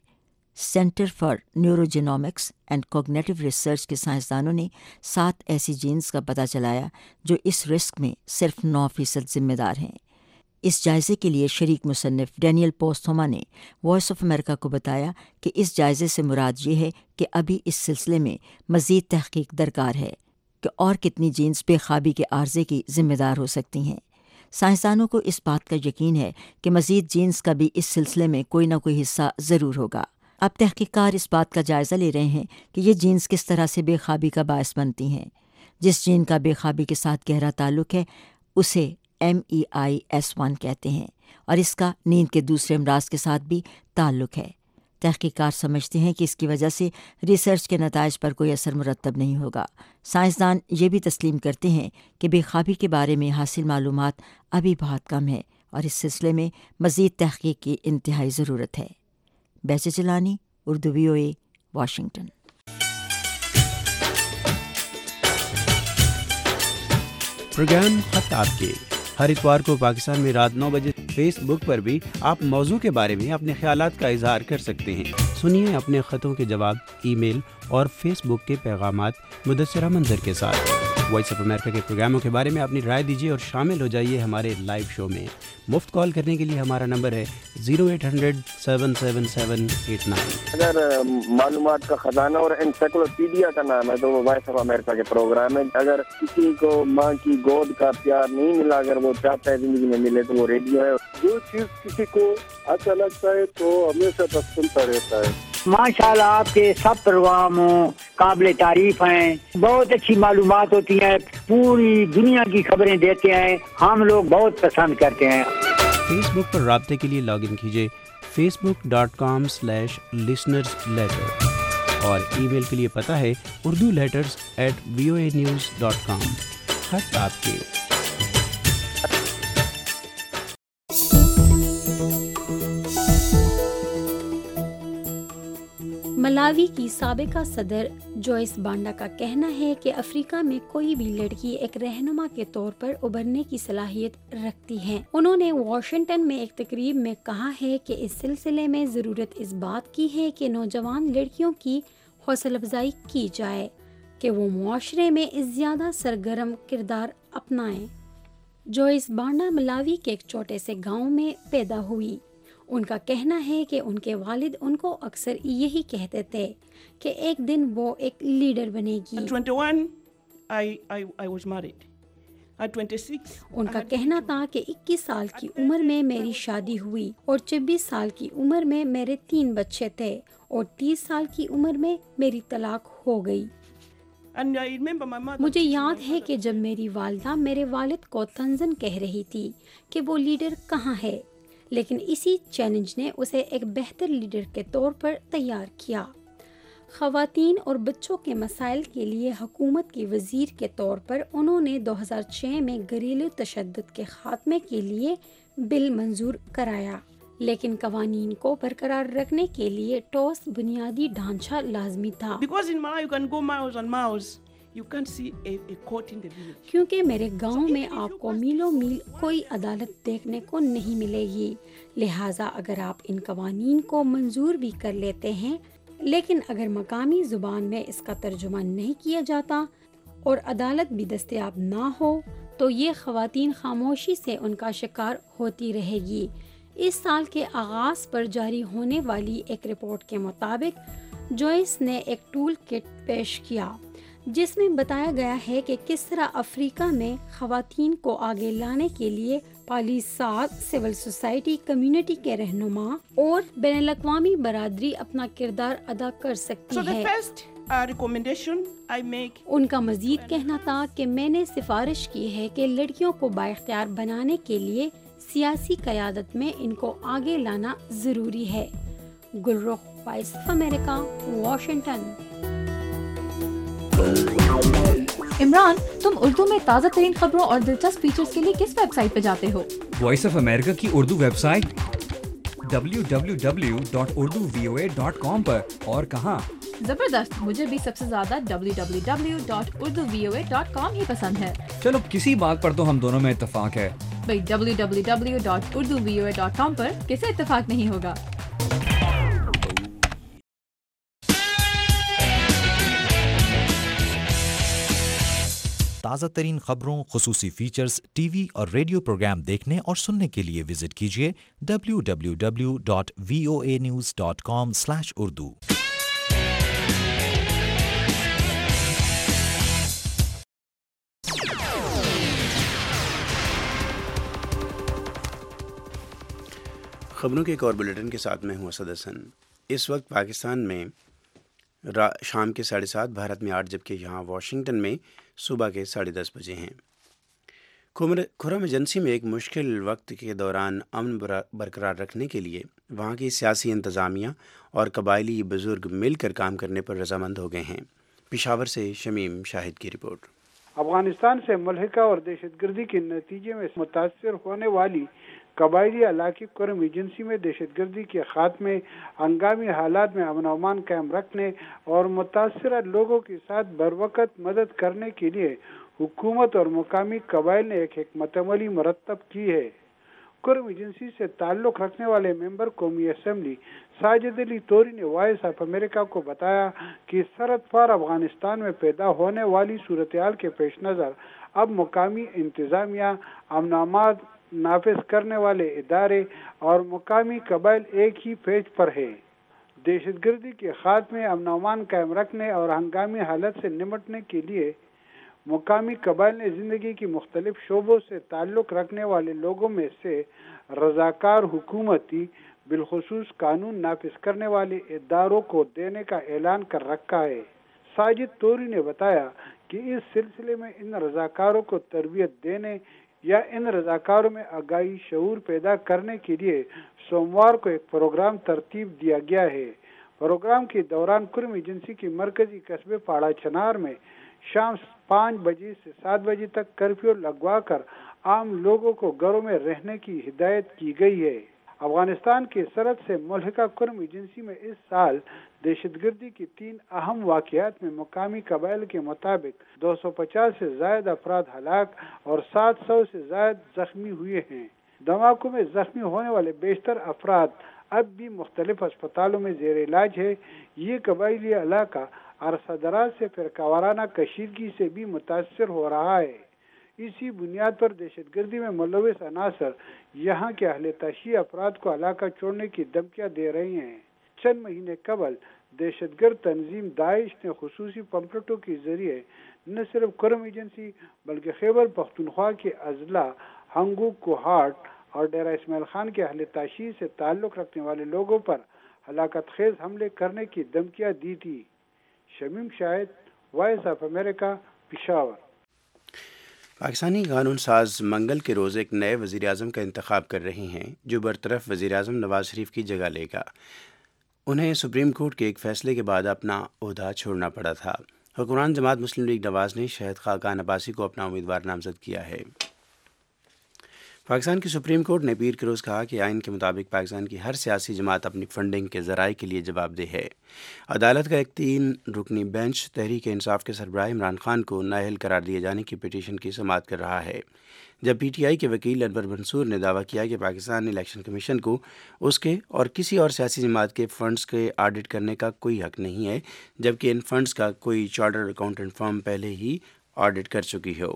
centre for neurogenomics and cognitive research کے سائنسدانوں نے 7 ایسی جینز کا پتہ چلایا جو اس رسک میں صرف 9% ذمہ دار ہیں۔ اس جائزے کے لیے شریک مصنف ڈینیل پوستھوما نے وائس آف امریکہ کو بتایا کہ اس جائزے سے مراد یہ ہے کہ ابھی اس سلسلے میں مزید تحقیق درکار ہے کہ اور کتنی جینز بے خوابی کے عارضے کی ذمہ دار ہو سکتی ہیں۔ سائنسدانوں کو اس بات کا یقین ہے کہ مزید جینز کا بھی اس سلسلے میں کوئی نہ کوئی حصہ ضرور ہوگا۔ اب تحقیق کار اس بات کا جائزہ لے رہے ہیں کہ یہ جینز کس طرح سے بے خوابی کا باعث بنتی ہیں۔ جس جین کا بے خوابی کے ساتھ گہرا تعلق ہے اسے MEIS1 کہتے ہیں اور اس کا نیند کے دوسرے امراض کے ساتھ بھی تعلق ہے۔ تحقیق کار سمجھتے ہیں کہ اس کی وجہ سے ریسرچ کے نتائج پر کوئی اثر مرتب نہیں ہوگا۔ سائنسدان یہ بھی تسلیم کرتے ہیں کہ بے خوابی کے بارے میں حاصل معلومات ابھی بہت کم ہے اور اس سلسلے میں مزید تحقیق کی انتہائی ضرورت ہے۔ بیچ Jilani, Urdu VOA، Washington. Programme خط آپ کے ہر اتوار کو پاکستان میں رات 9 بجے فیس بک پر بھی آپ موضوع کے بارے میں اپنے خیالات کا اظہار کر سکتے ہیں۔ سنیے اپنے خطوں کے جواب ای میل اور فیس بک کے پیغامات مدثرہ منظر کے ساتھ۔ وائس آف امریکہ کے پروگراموں کے بارے میں اپنی رائے دیجیے اور شامل ہو جائیے ہمارے لائیو شو میں۔ مفت کال کرنے کے لیے ہمارا نمبر ہے 0800-777-89۔ اگر معلومات کا خزانہ اور انسائکلوپیڈیا کا نام ہے تو وہ وائس آف امریکہ کے پروگرام ہے۔ اگر کسی کو ماں کی گود کا پیار نہیں ملا، اگر وہ چاہتا ہے زندگی میں ملے تو وہ ریڈیو ہے۔ جو چیز کسی کو اچھا لگتا ہے تو ہمیشہ بس سنتا رہتا ہے۔ ماشاءاللہ آپ کے سب پروگرام قابل تعریف ہیں، بہت اچھی معلومات ہوتی ہیں، پوری دنیا کی خبریں دیتے ہیں، ہم لوگ بہت پسند کرتے ہیں۔ فیس بک پر رابطے کے لیے لاگ ان کیجیے facebook.com/listenersletter اور ای میل کے لیے پتہ ہے urduletters@voanews.com۔ خط آپ کے۔ ملاوی کی سابقہ صدر جوئس بانڈا کا کہنا ہے کہ افریقہ میں کوئی بھی لڑکی ایک رہنما کے طور پر ابھرنے کی صلاحیت رکھتی ہے۔ انہوں نے واشنگٹن میں ایک تقریب میں کہا ہے کہ اس سلسلے میں ضرورت اس بات کی ہے کہ نوجوان لڑکیوں کی حوصلہ افزائی کی جائے کہ وہ معاشرے میں زیادہ سرگرم کردار اپنائیں۔ جوئس بانڈا ملاوی کے ایک چھوٹے سے گاؤں میں پیدا ہوئی۔ ان کا کہنا ہے کہ ان کے والد ان کو اکثر یہی کہتے تھے کہ ایک دن وہ ایک لیڈر بنے گی۔ ان کا کہنا تھا کہ 21 سال کی عمر میں میری شادی ہوئی اور 26 سال کی عمر میں میرے 3 بچے تھے اور 30 سال کی عمر میں میری طلاق ہو گئی۔ مجھے یاد ہے کہ جب میری والدہ میرے والد کو طنزاً کہہ رہی تھی کہ وہ لیڈر کہاں ہے، لیکن اسی چیلنج نے اسے ایک بہتر لیڈر کے طور پر تیار کیا۔ خواتین اور بچوں کے مسائل کے لیے حکومت کی وزیر کے طور پر انہوں نے 2006 میں گھریلو تشدد کے خاتمے کے لیے بل منظور کرایا، لیکن قوانین کو برقرار رکھنے کے لیے ٹھوس بنیادی ڈھانچہ لازمی تھا۔ کیونکہ میرے گاؤں میں آپ کو میلوں میل کوئی عدالت دیکھنے کو نہیں ملے گی، لہٰذا اگر آپ ان قوانین کو منظور بھی کر لیتے ہیں لیکن اگر مقامی زبان میں اس کا ترجمہ نہیں کیا جاتا اور عدالت بھی دستیاب نہ ہو تو یہ خواتین خاموشی سے ان کا شکار ہوتی رہے گی۔ اس سال کے آغاز پر جاری ہونے والی ایک رپورٹ کے مطابق جوئس نے ایک ٹول کٹ پیش کیا جس میں بتایا گیا ہے کہ کس طرح افریقہ میں خواتین کو آگے لانے کے لیے پالیسات، سول سوسائٹی، کمیونٹی کے رہنما اور بین الاقوامی برادری اپنا کردار ادا کر سکتی ہے۔ ان کا مزید کہنا تھا کہ میں نے سفارش کی ہے کہ لڑکیوں کو بااختیار بنانے کے لیے سیاسی قیادت میں ان کو آگے لانا ضروری ہے۔ Gulrukh, Voice of America, Washington. Imran, تم اردو میں تازہ ترین خبروں اور دلچسپ فیچرز کے لیے کس ویب سائٹ پہ جاتے ہو؟ وائس آف امریکہ کی اردو ویب سائٹ www.urduvoa.com پر۔ اور کہاں؟ زبردست، مجھے بھی سب سے زیادہ www.urduvoa.com ہی پسند ہے۔ چلو کسی بات پر تو ہم دونوں میں اتفاق ہے۔ بھئی www.urduvoa.com پر کسے اتفاق نہیں ہوگا؟ تازہ ترین خبروں، خصوصی فیچرز، ٹی وی اور ریڈیو پروگرام دیکھنے اور سننے کے لیے وزٹ کیجیے www.voanews.com/urdu۔ خبروں کے ایک اور بلیٹن کے ساتھ میں ہوں اسد حسن۔ اس وقت پاکستان میں شام کے 7:30، بھارت میں 8، جبکہ یہاں واشنگٹن میں صبح کے 10:30 بجے ہیں۔ خرم ایجنسی میں ایک مشکل وقت کے دوران امن برقرار رکھنے کے لیے وہاں کی سیاسی انتظامیہ اور قبائلی بزرگ مل کر کام کرنے پر رضامند ہو گئے ہیں۔ پشاور سے شمیم شاہد کی رپورٹ۔ افغانستان سے ملحقہ اور دہشت گردی کے نتیجے میں متاثر ہونے والی قبائلی علاقے کرم ایجنسی میں دہشت گردی کے خاتمے، ہنگامی حالات میں امن و امان قائم رکھنے اور متاثرہ لوگوں کے ساتھ بروقت مدد کرنے کے لیے حکومت اور مقامی قبائل نے ایک حکمت عملی مرتب کی ہے۔ کرم ایجنسی سے تعلق رکھنے والے ممبر قومی اسمبلی ساجد علی توری نے وائس آف امریکہ کو بتایا کہ سرحد پار افغانستان میں پیدا ہونے والی صورتحال کے پیش نظر اب مقامی انتظامیہ، امن و امان نافذ کرنے والے ادارے اور مقامی قبائل ایک ہی پیج پر ہے۔ دہشت گردی کے خاتمے، امن و امان قائم رکھنے اور ہنگامی حالت سے نمٹنے کے لیے مقامی قبائل نے زندگی کی مختلف شعبوں سے تعلق رکھنے والے لوگوں میں سے رضاکار حکومتی، بالخصوص قانون نافذ کرنے والے اداروں کو دینے کا اعلان کر رکھا ہے۔ ساجد توری نے بتایا کہ اس سلسلے میں ان رضاکاروں کو تربیت دینے یا ان رضاکاروں میں آگاہی شعور پیدا کرنے کے لیے سوموار کو ایک پروگرام ترتیب دیا گیا ہے۔ پروگرام کے دوران کرم ایجنسی کی مرکزی قصبے پاڑا چنار میں شام 5 بجے سے 7 بجے تک کرفیو لگوا کر عام لوگوں کو گھروں میں رہنے کی ہدایت کی گئی ہے۔ افغانستان کے سرحد سے ملحقہ کرم ایجنسی میں اس سال دہشت گردی کی 3 اہم واقعات میں مقامی قبائل کے مطابق 250 سے زائد افراد ہلاک اور 700 سے زائد زخمی ہوئے ہیں۔ دھماکوں میں زخمی ہونے والے بیشتر افراد اب بھی مختلف اسپتالوں میں زیر علاج ہے۔ یہ قبائلی علاقہ عرصہ دراز سے فرقہ وارانہ کشیدگی سے بھی متاثر ہو رہا ہے۔ اسی بنیاد پر دہشت گردی میں ملوث عناصر یہاں کے اہل تشیع افراد کو علاقہ چھوڑنے کی دھمکیاں دے رہے ہیں۔ چند مہینے قبل دہشت گرد تنظیم داعش نے خصوصی پمفلٹوں کے ذریعے نہ صرف کرم ایجنسی بلکہ خیبر پختونخوا کے اضلاع ہنگو، کوہاٹ اور ڈیرہ اسماعیل خان کے اہل تشیع سے تعلق رکھنے والے لوگوں پر ہلاکت خیز حملے کرنے کی دھمکیاں دی تھی۔ Shamim Shahid, Voice of America, Peshawar. Pakistani قانون ساز منگل کے روز ایک نئے وزیر اعظم کا انتخاب کر رہے ہیں جو برطرف وزیر اعظم نواز شریف کی جگہ لے گا۔ انہیں سپریم کورٹ کے ایک فیصلے کے بعد اپنا عہدہ چھوڑنا پڑا تھا۔ حکمران جماعت مسلم لیگ نواز نے شہید خاقان عباسی کو اپنا امیدوار نامزد کیا ہے۔ پاکستان کی سپریم کورٹ نے پیر کے روز کہا کہ آئین کے مطابق پاکستان کی ہر سیاسی جماعت اپنی فنڈنگ کے ذرائع کے لیے جواب دہ ہے۔ عدالت کا ایک 3 رکنی بینچ تحریک انصاف کے سربراہ عمران خان کو نااہل قرار دیے جانے کی پٹیشن کی سماعت کر رہا ہے، جب پی ٹی آئی کے وکیل انور منصور نے دعویٰ کیا کہ پاکستان الیکشن کمیشن کو اس کے اور کسی اور سیاسی جماعت کے فنڈز کے آڈٹ کرنے کا کوئی حق نہیں ہے، جبکہ ان فنڈز کا کوئی چارٹرڈ اکاؤنٹنٹ فرم پہلے ہی آڈٹ کر چکی ہو۔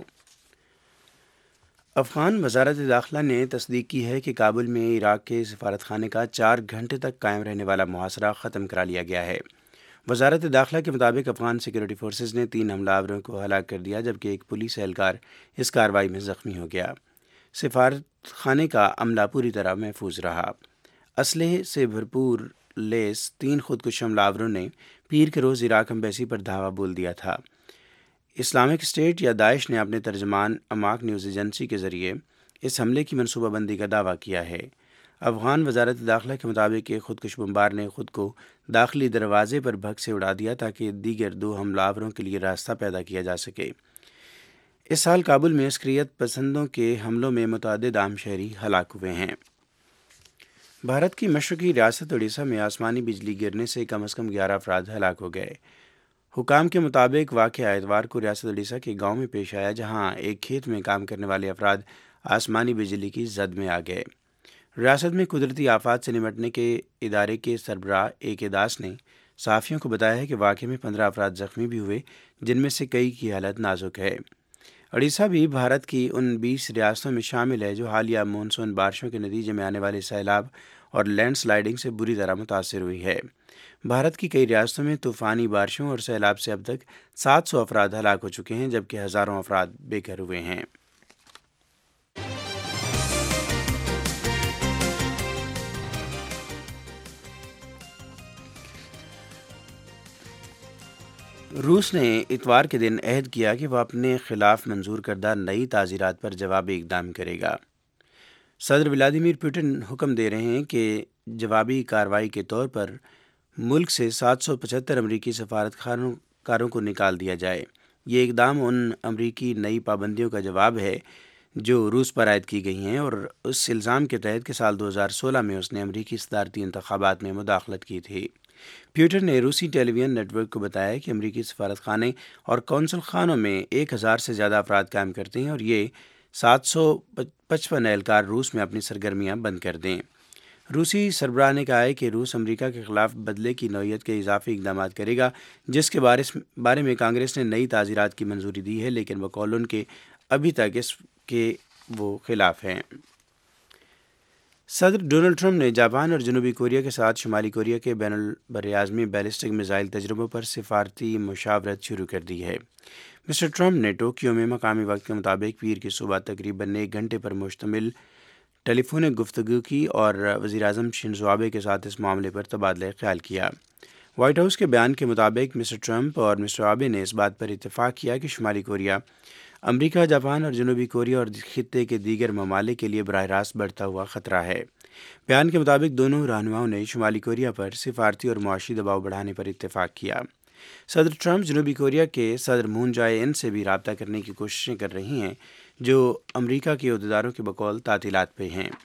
افغان وزارت داخلہ نے تصدیق کی ہے کہ کابل میں عراق کے سفارت خانے کا 4 گھنٹے تک قائم رہنے والا محاصرہ ختم کرا لیا گیا ہے۔ وزارت داخلہ کے مطابق افغان سیکورٹی فورسز نے 3 حملہ آوروں کو ہلاک کر دیا، جبکہ ایک پولیس اہلکار اس کارروائی میں زخمی ہو گیا۔ سفارت خانے کا عملہ پوری طرح محفوظ رہا۔ اسلحے سے بھرپور لیس 3 خودکش حملہ آوروں نے پیر کے روز عراق ایمبیسی پر دھاوا بول دیا تھا۔ اسلامک اسٹیٹ یا داعش نے اپنے ترجمان اماک نیوز ایجنسی کے ذریعے اس حملے کی منصوبہ بندی کا دعویٰ کیا ہے۔ افغان وزارت داخلہ کے مطابق ایک خودکش بمبار نے خود کو داخلی دروازے پر بھگ سے اڑا دیا تاکہ دیگر 2 حملہ آوروں کے لیے راستہ پیدا کیا جا سکے۔ اس سال کابل میں عسکریت پسندوں کے حملوں میں متعدد عام شہری ہلاک ہوئے ہیں۔ بھارت کی مشرقی ریاست اڑیسہ میں آسمانی بجلی گرنے سے کم از کم 11 افراد ہلاک ہو گئے۔ حکام کے مطابق واقعہ اتوار کو ریاست اڑیسہ کے گاؤں میں پیش آیا، جہاں ایک کھیت میں کام کرنے والے افراد آسمانی بجلی کی زد میں آ گئے۔ ریاست میں قدرتی آفات سے نمٹنے کے ادارے کے سربراہ اے کے داس نے صحافیوں کو بتایا ہے کہ واقعے میں 15 افراد زخمی بھی ہوئے، جن میں سے کئی کی حالت نازک ہے۔ اڑیسہ بھی بھارت کی ان 20 ریاستوں میں شامل ہے جو حالیہ مونسون بارشوں کے نتیجے میں آنے والے سیلاب اور لینڈ سلائڈنگ سے بری طرح متاثر ہوئی ہے۔ بھارت کی کئی ریاستوں میں طوفانی بارشوں اور سیلاب سے اب تک 700 افراد ہلاک ہو چکے ہیں جبکہ ہزاروں افراد بے گھر ہوئے ہیں۔ روس نے اتوار کے دن عہد کیا کہ وہ اپنے خلاف منظور کردہ نئی تعزیرات پر جوابی اقدام کرے گا۔ صدر ولادیمیر پوٹن حکم دے رہے ہیں کہ جوابی کارروائی کے طور پر ملک سے 775 امریکی سفارت کاروں کو نکال دیا جائے۔ یہ اقدام ان امریکی نئی پابندیوں کا جواب ہے جو روس پر عائد کی گئی ہیں اور اس الزام کے تحت کہ سال 2016 میں اس نے امریکی صدارتی انتخابات میں مداخلت کی تھی۔ پیوٹن نے روسی ٹیلی ویژن نیٹ ورک کو بتایا کہ امریکی سفارت خانے اور قونصل خانوں میں 1000 سے زیادہ افراد کام کرتے ہیں اور یہ 755 اہلکار روس میں اپنی سرگرمیاں بند کر دیں۔ روسی سربراہ نے کہا ہے کہ روس امریکہ کے خلاف بدلے کی نوعیت کے اضافی اقدامات کرے گا جس کے بارے میں کانگریس نے نئی تعزیرات کی منظوری دی ہے، لیکن بقول ان کے ابھی تک اس کے وہ خلاف ہیں۔ صدر ڈونلڈ ٹرمپ نے جاپان اور جنوبی کوریا کے ساتھ شمالی کوریا کے بین البراعظمی بیلسٹک میزائل تجربوں پر سفارتی مشاورت شروع کر دی ہے۔ مسٹر ٹرمپ نے ٹوکیو میں مقامی وقت کے مطابق پیر کی صبح تقریباً 1 گھنٹے پر مشتمل ٹیلی فونک گفتگو کی اور وزیراعظم شنزو آبے کے ساتھ اس معاملے پر تبادلہ خیال کیا۔ وائٹ ہاؤس کے بیان کے مطابق مسٹر ٹرمپ اور مسٹر آبے نے اس بات پر اتفاق کیا کہ شمالی کوریا امریکہ، جاپان اور جنوبی کوریا اور خطے کے دیگر ممالک کے لیے براہ راست بڑھتا ہوا خطرہ ہے۔ بیان کے مطابق دونوں رہنماؤں نے شمالی کوریا پر سفارتی اور معاشی دباؤ بڑھانے پر اتفاق کیا۔ صدر ٹرمپ جنوبی کوریا کے صدر مون جائے ان سے بھی رابطہ کرنے کی کوششیں کر رہی ہیں جو امریکہ کے عہدیداروں کے بقول تعطیلات پہ ہیں۔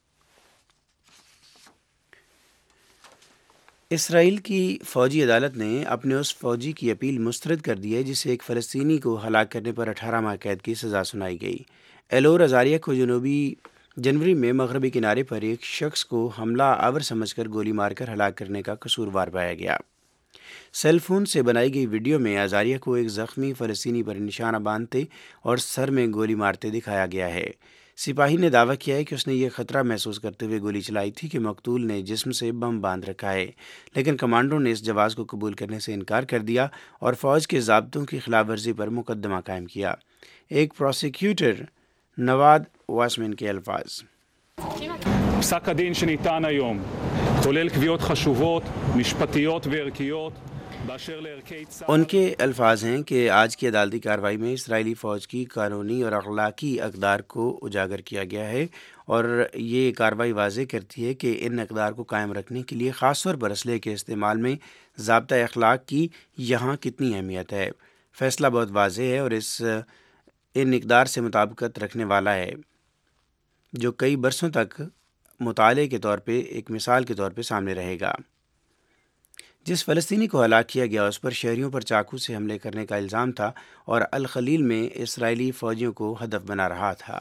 اسرائیل کی فوجی عدالت نے اپنے اس فوجی کی اپیل مسترد کر دی ہے جسے ایک فلسطینی کو ہلاک کرنے پر 18 ماہ قید کی سزا سنائی گئی۔ ایلور عزاریہ کو جنوری میں مغربی کنارے پر ایک شخص کو حملہ آور سمجھ کر گولی مار کر ہلاک کرنے کا قصوروار پایا گیا۔ سیل فون سے بنائی گئی ویڈیو میں عزاریہ کو ایک زخمی فلسطینی پر نشانہ باندھتے اور سر میں گولی مارتے دکھایا گیا ہے۔ سپاہی نے دعویٰ کیا ہے کہ اس نے یہ خطرہ محسوس کرتے ہوئے گولی چلائی تھی کہ مقتول نے جسم سے بم باندھ رکھا ہے، لیکن کمانڈو نے اس جواز کو قبول کرنے سے انکار کر دیا اور فوج کے ضابطوں کی خلاف ورزی پر مقدمہ قائم کیا۔ ایک پروسیکیوٹر نواد واسمن کے الفاظ: פסק הדין שניתן היום כולל קביעות חשובות, משפטיות וערכיות באשר לערכי צה"ל. ان کے الفاظ ہیں کہ آج کی عدالتی کارروائی میں اسرائیلی فوج کی قانونی اور اخلاقی اقدار کو اجاگر کیا گیا ہے اور یہ کارروائی واضح کرتی ہے کہ ان اقدار کو قائم رکھنے کے لیے خاص طور پر اسلحے کے استعمال میں ضابطۂ اخلاق کی یہاں کتنی اہمیت ہے۔ فیصلہ بہت واضح ہے اور ان اقدار سے مطابقت رکھنے والا ہے جو کئی برسوں تک مطالعے کے طور پہ ایک مثال کے طور پہ سامنے رہے گا۔ جس فلسطینی کو ہلاک کیا گیا اس پر شہریوں پر چاقو سے حملے کرنے کا الزام تھا اور الخلیل میں اسرائیلی فوجیوں کو ہدف بنا رہا تھا۔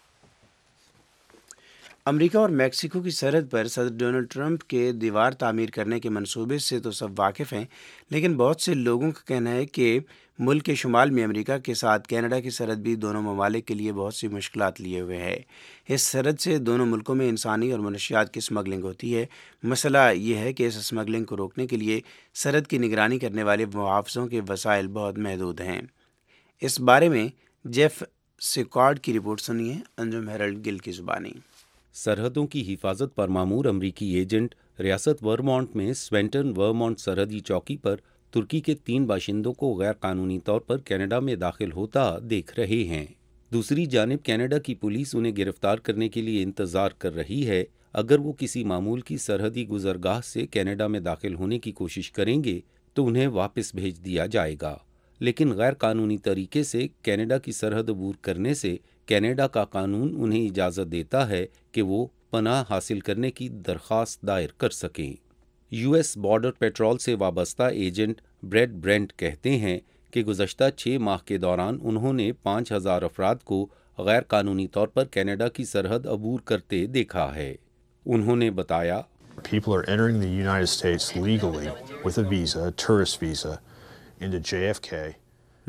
امریکہ اور میکسیکو کی سرحد پر صدر ڈونلڈ ٹرمپ کے دیوار تعمیر کرنے کے منصوبے سے تو سب واقف ہیں، لیکن بہت سے لوگوں کا کہنا ہے کہ ملک کے شمال میں امریکہ کے ساتھ کینیڈا کی سرحد بھی دونوں ممالک کے لیے بہت سی مشکلات لیے ہوئے ہے۔ اس سرحد سے دونوں ملکوں میں انسانی اور منشیات کی اسمگلنگ ہوتی ہے۔ مسئلہ یہ ہے کہ اس اسمگلنگ کو روکنے کے لیے سرحد کی نگرانی کرنے والے محافظوں کے وسائل بہت محدود ہیں۔ اس بارے میں جیف سیکارڈ کی رپورٹ سنیے انجم ہیرلڈ گل کی زبانی۔ سرحدوں کی حفاظت پر معمور امریکی ایجنٹ ریاست ورمونٹ میں سوینٹن ورمونٹ سرحدی چوکی پر ترکی کے 3 باشندوں کو غیر قانونی طور پر کینیڈا میں داخل ہوتا دیکھ رہے ہیں۔ دوسری جانب کینیڈا کی پولیس انہیں گرفتار کرنے کے لیے انتظار کر رہی ہے۔ اگر وہ کسی معمول کی سرحدی گزرگاہ سے کینیڈا میں داخل ہونے کی کوشش کریں گے تو انہیں واپس بھیج دیا جائے گا، لیکن غیر قانونی طریقے سے کینیڈا کی سرحد عبور کرنے سے کینیڈا کا قانون انہیں اجازت دیتا ہے کہ وہ پناہ حاصل کرنے کی درخواست دائر کر سکیں۔ یو ایس بارڈر پیٹرول سے وابستہ ایجنٹ بریڈ برینٹ کہتے ہیں کہ گزشتہ 6 ماہ کے دوران انہوں نے 5000 افراد کو غیر قانونی طور پر کینیڈا کی سرحد عبور کرتے دیکھا ہے۔ انہوں نے بتایا، People are entering the United States legally with a visa, a tourist visa, into JFK.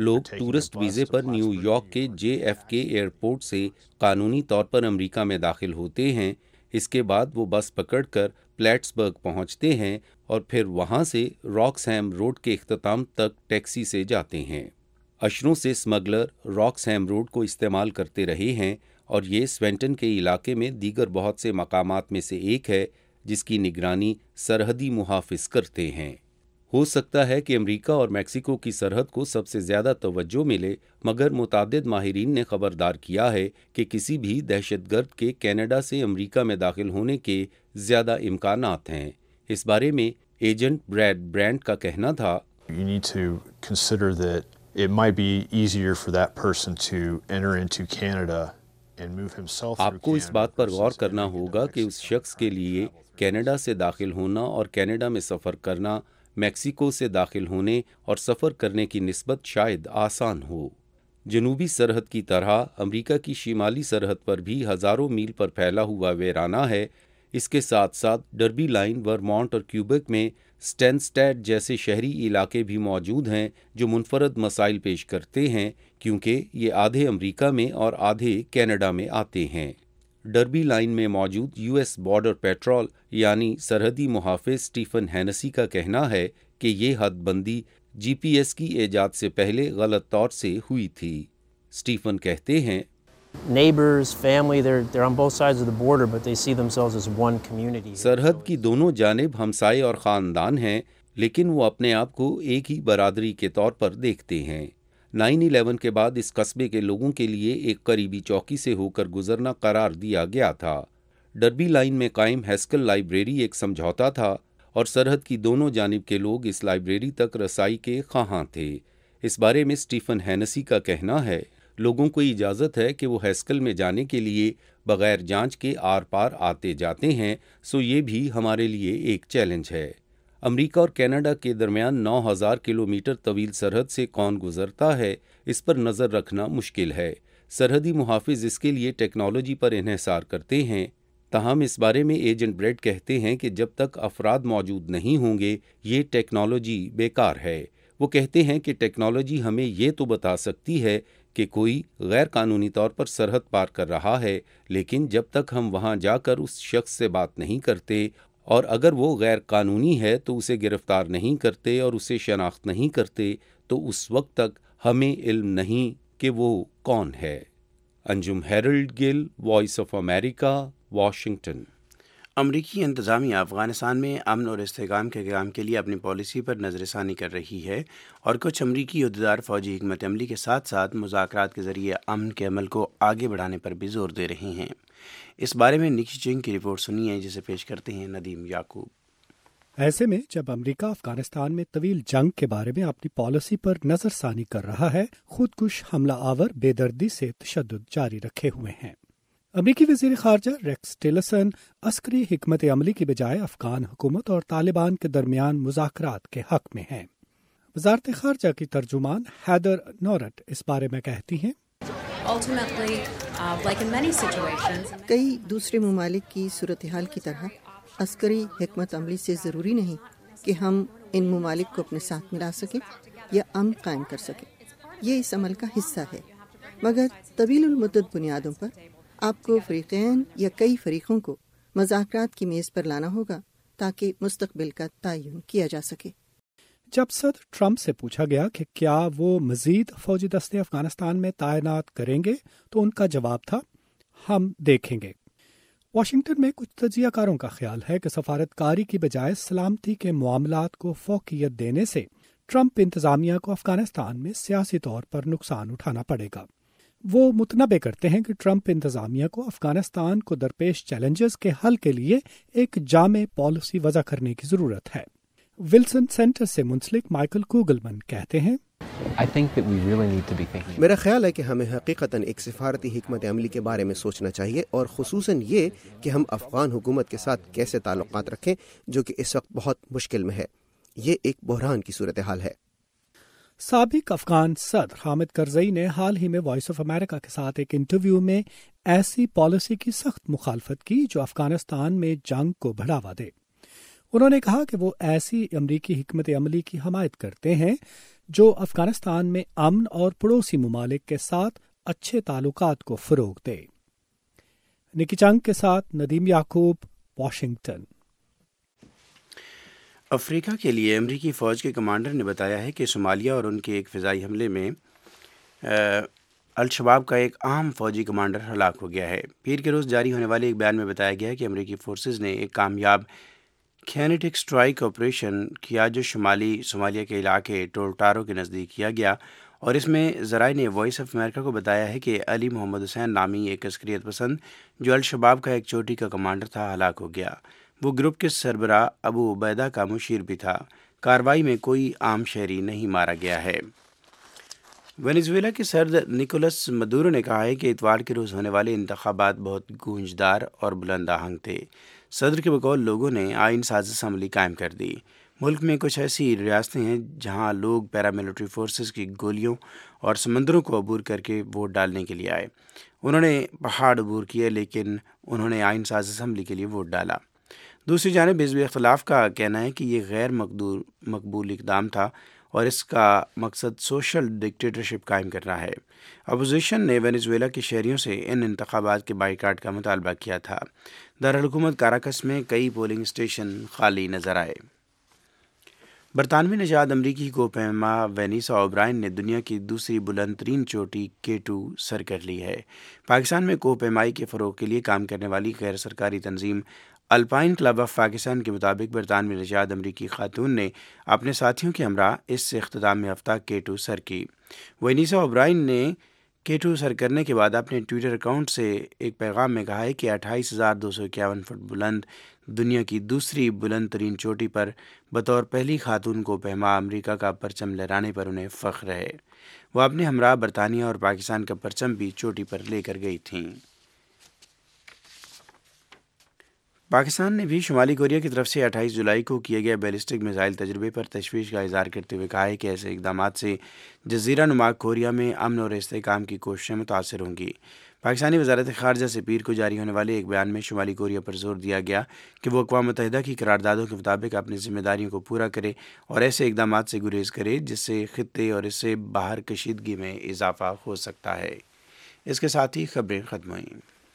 لوگ ٹورسٹ ویزے پر نیو یارک کے JFK ایئرپورٹ سے قانونی طور پر امریکہ میں داخل ہوتے ہیں. اس کے بعد وہ بس پکڑ کر پلیٹسبرگ پہنچتے ہیں اور پھر وہاں سے راکسہیم روڈ کے اختتام تک ٹیکسی سے جاتے ہیں. اشروں سے اسمگلر راکسہیم روڈ کو استعمال کرتے رہے ہیں اور یہ سوینٹن کے علاقے میں دیگر بہت سے مقامات میں سے ایک ہے جس کی نگرانی سرحدی محافظ کرتے ہیں. ہو سکتا ہے کہ امریکہ اور میکسیکو کی سرحد کو سب سے زیادہ توجہ ملے، مگر متعدد ماہرین نے خبردار کیا ہے کہ کسی بھی دہشت گرد کے کینیڈا سے امریکہ میں داخل ہونے کے زیادہ امکانات ہیں. اس بارے میں ایجنٹ بریڈ برینٹ کا کہنا تھا، You need to consider that it might be easier for that person to enter into Canada and move himself through آپ کو اس بات پر غور کرنا ہوگا کہ اس شخص کے لیے کینیڈا سے داخل ہونا اور کینیڈا میں سفر کرنا میکسیکو سے داخل ہونے اور سفر کرنے کی نسبت شاید آسان ہو. جنوبی سرحد کی طرح امریکہ کی شمالی سرحد پر بھی ہزاروں میل پر پھیلا ہوا ویرانہ ہے. اس کے ساتھ ساتھ ڈربی لائن، ورمونٹ اور کیوبیک میں سٹینسٹیڈ جیسے شہری علاقے بھی موجود ہیں جو منفرد مسائل پیش کرتے ہیں کیونکہ یہ آدھے امریکہ میں اور آدھے کینیڈا میں آتے ہیں. ڈربی لائن میں موجود US بارڈر پیٹرول یعنی سرحدی محافظ سٹیفن ہینسی کا کہنا ہے کہ یہ حد بندی GPS کی ایجاد سے پہلے غلط طور سے ہوئی تھی. سٹیفن کہتے ہیں، Neighbors, family, they're on both sides of the border, but they see themselves as one community. سرحد کی دونوں جانب ہمسائے اور خاندان ہیں، لیکن وہ اپنے آپ کو ایک ہی برادری کے طور پر دیکھتے ہیں. 9/11 کے بعد اس قصبے کے لوگوں کے لیے ایک قریبی چوکی سے ہو کر گزرنا قرار دیا گیا تھا. ڈربی لائن میں قائم ہیسکل لائبریری ایک سمجھوتا تھا اور سرحد کی دونوں جانب کے لوگ اس لائبریری تک رسائی کے خواہاں تھے. اس بارے میں سٹیفن ہینسی کا کہنا ہے، لوگوں کو اجازت ہے کہ وہ ہیسکل میں جانے کے لیے بغیر جانچ کے آر پار آتے جاتے ہیں، سو یہ بھی ہمارے لیے ایک چیلنج ہے. امریکہ اور کینیڈا کے درمیان 9000 کلومیٹر طویل سرحد سے کون گزرتا ہے، اس پر نظر رکھنا مشکل ہے. سرحدی محافظ اس کے لیے ٹیکنالوجی پر انحصار کرتے ہیں. تاہم اس بارے میں ایجنٹ بریڈ کہتے ہیں کہ جب تک افراد موجود نہیں ہوں گے یہ ٹیکنالوجی بیکار ہے. وہ کہتے ہیں کہ ٹیکنالوجی ہمیں یہ تو بتا سکتی ہے کہ کوئی غیر قانونی طور پر سرحد پار کر رہا ہے، لیکن جب تک ہم وہاں جا کر اس شخص سے بات نہیں کرتے اور اگر وہ غیر قانونی ہے تو اسے گرفتار نہیں کرتے اور اسے شناخت نہیں کرتے تو اس وقت تک ہمیں علم نہیں کہ وہ کون ہے. Anjum Harold Gill, Voice of America, Washington. امریکی انتظامیہ افغانستان میں امن اور استحکام کے قیام کے لیے اپنی پالیسی پر نظر ثانی کر رہی ہے اور کچھ امریکی عہدیدار فوجی حکمت عملی کے ساتھ ساتھ مذاکرات کے ذریعے امن کے عمل کو آگے بڑھانے پر بھی زور دے رہے ہیں. اس بارے میں نکی چنگ کی رپورٹ سنیے جسے پیش کرتے ہیں ندیم یعقوب. ایسے میں جب امریکہ افغانستان میں طویل جنگ کے بارے میں اپنی پالیسی پر نظر ثانی کر رہا ہے، خودکش حملہ آور بے دردی سے تشدد جاری رکھے ہوئے ہیں. امریکی وزیر خارجہ ریکس ٹیلرسن عسکری حکمت عملی کی بجائے افغان حکومت اور طالبان کے درمیان مذاکرات کے حق میں ہیں. وزارت خارجہ کی ترجمان ہیدر نورٹ اس بارے میں کہتی ہیں، کئی دوسرے ممالک کی صورتحال کی طرح عسکری حکمت عملی سے ضروری نہیں کہ ہم ان ممالک کو اپنے ساتھ ملا سکیں یا امن قائم کر سکیں. یہ اس عمل کا حصہ ہے، مگر طویل المدت بنیادوں پر آپ کو فریقین یا کئی فریقوں کو مذاکرات کی میز پر لانا ہوگا تاکہ مستقبل کا تعین کیا جا سکے. جب صدر ٹرمپ سے پوچھا گیا کہ کیا وہ مزید فوجی دستے افغانستان میں تعینات کریں گے تو ان کا جواب تھا، ہم دیکھیں گے. واشنگٹن میں کچھ تجزیہ کاروں کا خیال ہے کہ سفارتکاری کی بجائے سلامتی کے معاملات کو فوقیت دینے سے ٹرمپ انتظامیہ کو افغانستان میں سیاسی طور پر نقصان اٹھانا پڑے گا. وہ متنبع کرتے ہیں کہ ٹرمپ انتظامیہ کو افغانستان کو درپیش چیلنجز کے حل کے لیے ایک جامع پالیسی وضع کرنے کی ضرورت ہے. ولسن سینٹر سے منسلک مائیکل کوگلمن کہتے ہیں، میرا خیال ہے کہ ہمیں حقیقتاً ایک سفارتی حکمت عملی کے بارے میں سوچنا چاہیے، اور خصوصاً یہ کہ ہم افغان حکومت کے ساتھ کیسے تعلقات رکھیں جو کہ اس وقت بہت مشکل میں ہے. یہ ایک بحران کی صورتحال ہے. سابق افغان صدر حامد کرزئی نے حال ہی میں وائس آف امریکہ کے ساتھ ایک انٹرویو میں ایسی پالیسی کی سخت مخالفت کی جو افغانستان میں جنگ کو بڑھاوا دے. انہوں نے کہا کہ وہ ایسی امریکی حکمت عملی کی حمایت کرتے ہیں جو افغانستان میں امن اور پڑوسی ممالک کے ساتھ اچھے تعلقات کو فروغ دے۔ نکی چنگ کے ساتھ ندیم یعقوب، واشنگٹن۔ افریقہ کے لیے امریکی فوج کے کمانڈر نے بتایا ہے کہ صومالیہ اور ان کے ایک فضائی حملے میں الشباب کا ایک اہم فوجی کمانڈر ہلاک ہو گیا ہے۔ پیر کے روز جاری ہونے والے ایک بیان میں بتایا گیا ہے کہ امریکی فورسز نے ایک کامیاب کینیٹک اسٹرائک آپریشن کیا جو شمالی صومالیہ کے علاقے ٹولٹارو کے نزدیک کیا گیا، اور اس میں ذرائع نے وائس آف امریکہ کو بتایا ہے کہ علی محمد حسین نامی ایک عسکریت پسند جو الشباب کا ایک چوٹی کا کمانڈر تھا ہلاک ہو گیا۔ وہ گروپ کے سربراہ ابو عبیدہ کا مشیر بھی تھا۔ کارروائی میں کوئی عام شہری نہیں مارا گیا ہے۔ وینزویلا کے صدر نکولس مدورو نے کہا ہے کہ اتوار کے روز ہونے والے انتخابات بہت گونجدار اور بلند آہنگ تھے۔ صدر کے بقول لوگوں نے آئین ساز اسمبلی قائم کر دی۔ ملک میں کچھ ایسی ریاستیں ہیں جہاں لوگ پیراملٹری فورسز کی گولیوں اور سمندروں کو عبور کر کے ووٹ ڈالنے کے لیے آئے۔ انہوں نے پہاڑ عبور کیے لیکن انہوں نے آئین ساز اسمبلی کے لیے ووٹ ڈالا۔ دوسری جانب حزب اختلاف کا کہنا ہے کہ یہ غیر مقبول اقدام تھا اور اس کا مقصد سوشل ڈکٹیٹرشپ قائم کرنا ہے۔ اپوزیشن نے وینزویلا کے شہریوں سے ان انتخابات کے بائیکاٹ کا مطالبہ کیا تھا۔ دارالحکومت کاراکس میں کئی پولنگ اسٹیشن خالی نظر آئے۔ برطانوی نژاد امریکی کوہ پیما وینیسا اوبرائن نے دنیا کی دوسری بلند ترین چوٹی K2 سر کر لی ہے۔ پاکستان میں کوہ پیمائی کے فروغ کے لیے کام کرنے والی غیر سرکاری تنظیم الپائن کلب آف پاکستان کے مطابق برطانوی نژاد امریکی خاتون نے اپنے ساتھیوں کے ہمراہ اس سے اختتام یافتہ K2 سر کی۔ وینیسا اوبرائن نے K2 سر کرنے کے بعد اپنے ٹویٹر اکاؤنٹ سے ایک پیغام میں کہا ہے کہ 28,251 فٹ بلند دنیا کی دوسری بلند ترین چوٹی پر بطور پہلی خاتون کو پیما امریکہ کا پرچم لہرانے پر انہیں فخر ہے۔ وہ اپنے ہمراہ برطانیہ اور پاکستان کا پرچم بھی چوٹی پر لے کر گئی تھیں۔ پاکستان نے بھی شمالی کوریا کی طرف سے 28 جولائی کو کیے گئے بیلسٹک میزائل تجربے پر تشویش کا اظہار کرتے ہوئے کہا ہے کہ ایسے اقدامات سے جزیرہ نما کوریا میں امن اور استحکام کی کوششیں متاثر ہوں گی۔ پاکستانی وزارت خارجہ سے پیر کو جاری ہونے والے ایک بیان میں شمالی کوریا پر زور دیا گیا کہ وہ اقوام متحدہ کی قراردادوں کے مطابق اپنی ذمہ داریوں کو پورا کرے اور ایسے اقدامات سے گریز کرے جس سے خطے اور اس سے باہر کشیدگی میں اضافہ ہو سکتا ہے۔ اس کے ساتھ ہی خبریں ختم ہوئیں۔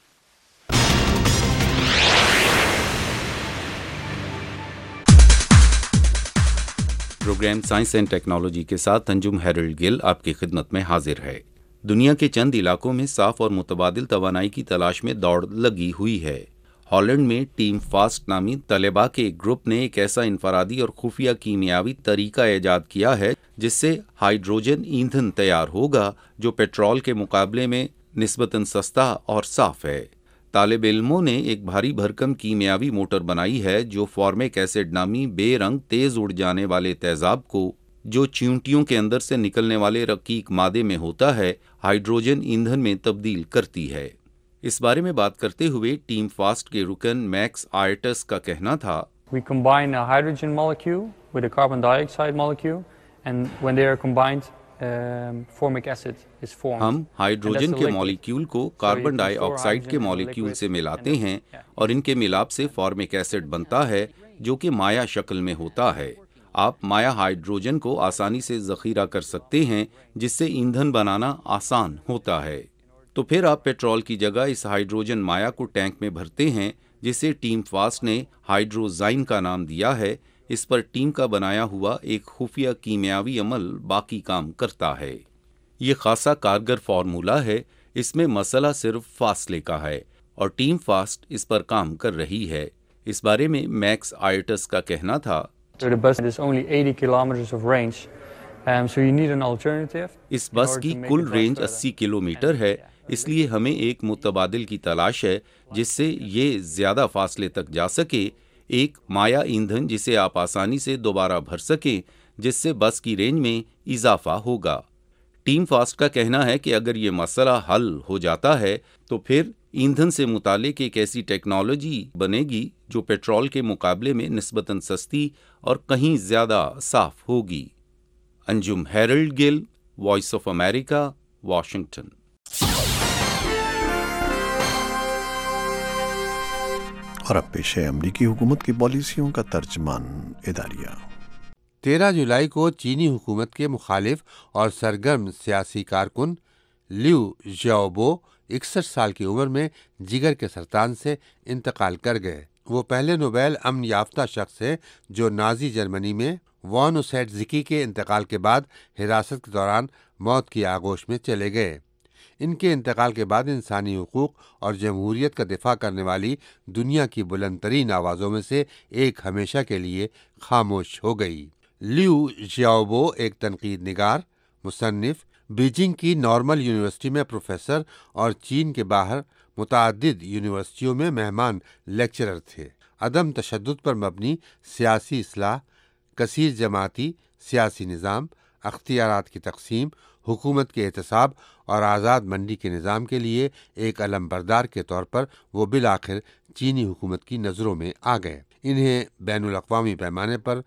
پروگرام سائنس اینڈ ٹیکنالوجی کے ساتھ انجم ہیرلڈ گل آپ کی خدمت میں حاضر ہے۔ دنیا کے چند علاقوں میں صاف اور متبادل توانائی کی تلاش میں دوڑ لگی ہوئی ہے۔ ہالینڈ میں ٹیم فاسٹ نامی طلباء کے ایک گروپ نے ایک ایسا انفرادی اور خفیہ کیمیاوی طریقہ ایجاد کیا ہے جس سے ہائیڈروجن ایندھن تیار ہوگا جو پیٹرول کے مقابلے میں نسبتاً سستا اور صاف ہے۔ طالب علموں نے ایک بھاری بھرکم کیمیاوی موٹر بنائی ہے جو فارمک ایسڈ نامی بے رنگ تیز اڑ جانے والے تیزاب کو جو چیونٹیوں کے اندر سے نکلنے والے رقیق مادے میں ہوتا ہے ہائیڈروجن ایندھن میں تبدیل کرتی ہے۔ اس بارے میں بات کرتے ہوئے ٹیم فاسٹ کے رکن میکس آئرٹس کا کہنا تھا، We combine a hydrogen molecule with a carbon dioxide molecule and when they are combined formic acid is formed. ہم ہائیڈروجن کے مالیکیول کو کاربن ڈائی آکسائڈ کے مالیکیول سے ملاتے ہیں اور ان کے ملاپ سے فارمک ایسڈ بنتا ہے جو کہ مائع شکل میں ہوتا ہے۔ آپ مائع ہائیڈروجن کو آسانی سے ذخیرہ کر سکتے ہیں جس سے ایندھن بنانا آسان ہوتا ہے۔ تو پھر آپ پیٹرول کی جگہ اس ہائیڈروجن مائع کو ٹینک میں بھرتے ہیں جسے ٹیم فاسٹ نے ہائیڈروزائن کا نام دیا ہے۔ اس پر ٹیم کا بنایا ہوا ایک خفیہ کیمیاوی عمل باقی کام کرتا ہے۔ یہ خاصا کارگر فارمولہ ہے۔ اس میں مسئلہ صرف فاصلے کا ہے اور ٹیم فاسٹ اس پر کام کر رہی ہے۔ اس بارے میں میکس آئرٹس کا کہنا تھا، اس بس کی کل رینج 80 کلومیٹر ہے، اس لیے ہمیں ایک متبادل کی تلاش ہے جس سے یہ زیادہ فاصلے تک جا سکے، ایک مائع ایندھن جسے آپ آسانی سے دوبارہ بھر سکیں جس سے بس کی رینج میں اضافہ ہوگا۔ ٹیم فاسٹ کا کہنا ہے کہ اگر یہ مسئلہ حل ہو جاتا ہے تو پھر ایندھن سے متعلق ایک ایسی ٹیکنالوجی بنے گی جو پیٹرول کے مقابلے میں نسبتاً سستی اور کہیں زیادہ صاف ہوگی۔ Anjum Harold Gill, Voice of America, Washington. اور اب پیش ہے امریکی حکومت کی پالیسیوں کا ترجمان اداریہ۔ 13 جولائی کو چینی حکومت کے مخالف اور سرگرم سیاسی کارکن لیو ژیاؤبو 61 سال کی عمر میں جگر کے سرطان سے انتقال کر گئے۔ وہ پہلے نوبیل امن یافتہ شخص ہیں جو نازی جرمنی میں وان اوسیٹزکی کے انتقال کے بعد حراست کے دوران موت کی آغوش میں چلے گئے۔ ان کے انتقال کے بعد انسانی حقوق اور جمہوریت کا دفاع کرنے والی دنیا کی بلند ترین آوازوں میں سے ایک ہمیشہ کے لیے خاموش ہو گئی۔ لیو ژیاؤبو ایک تنقید نگار، مصنف، بیجنگ کی نارمل یونیورسٹی میں پروفیسر اور چین کے باہر متعدد یونیورسٹیوں میں مہمان لیکچرر تھے۔ عدم تشدد پر مبنی سیاسی اصلاح، کثیر جماعتی سیاسی نظام، اختیارات کی تقسیم، حکومت کے احتساب اور آزاد منڈی کے نظام کے لیے ایک علم بردار کے طور پر وہ بالآخر چینی حکومت کی نظروں میں آ گئے۔ انہیں بین الاقوامی پیمانے پر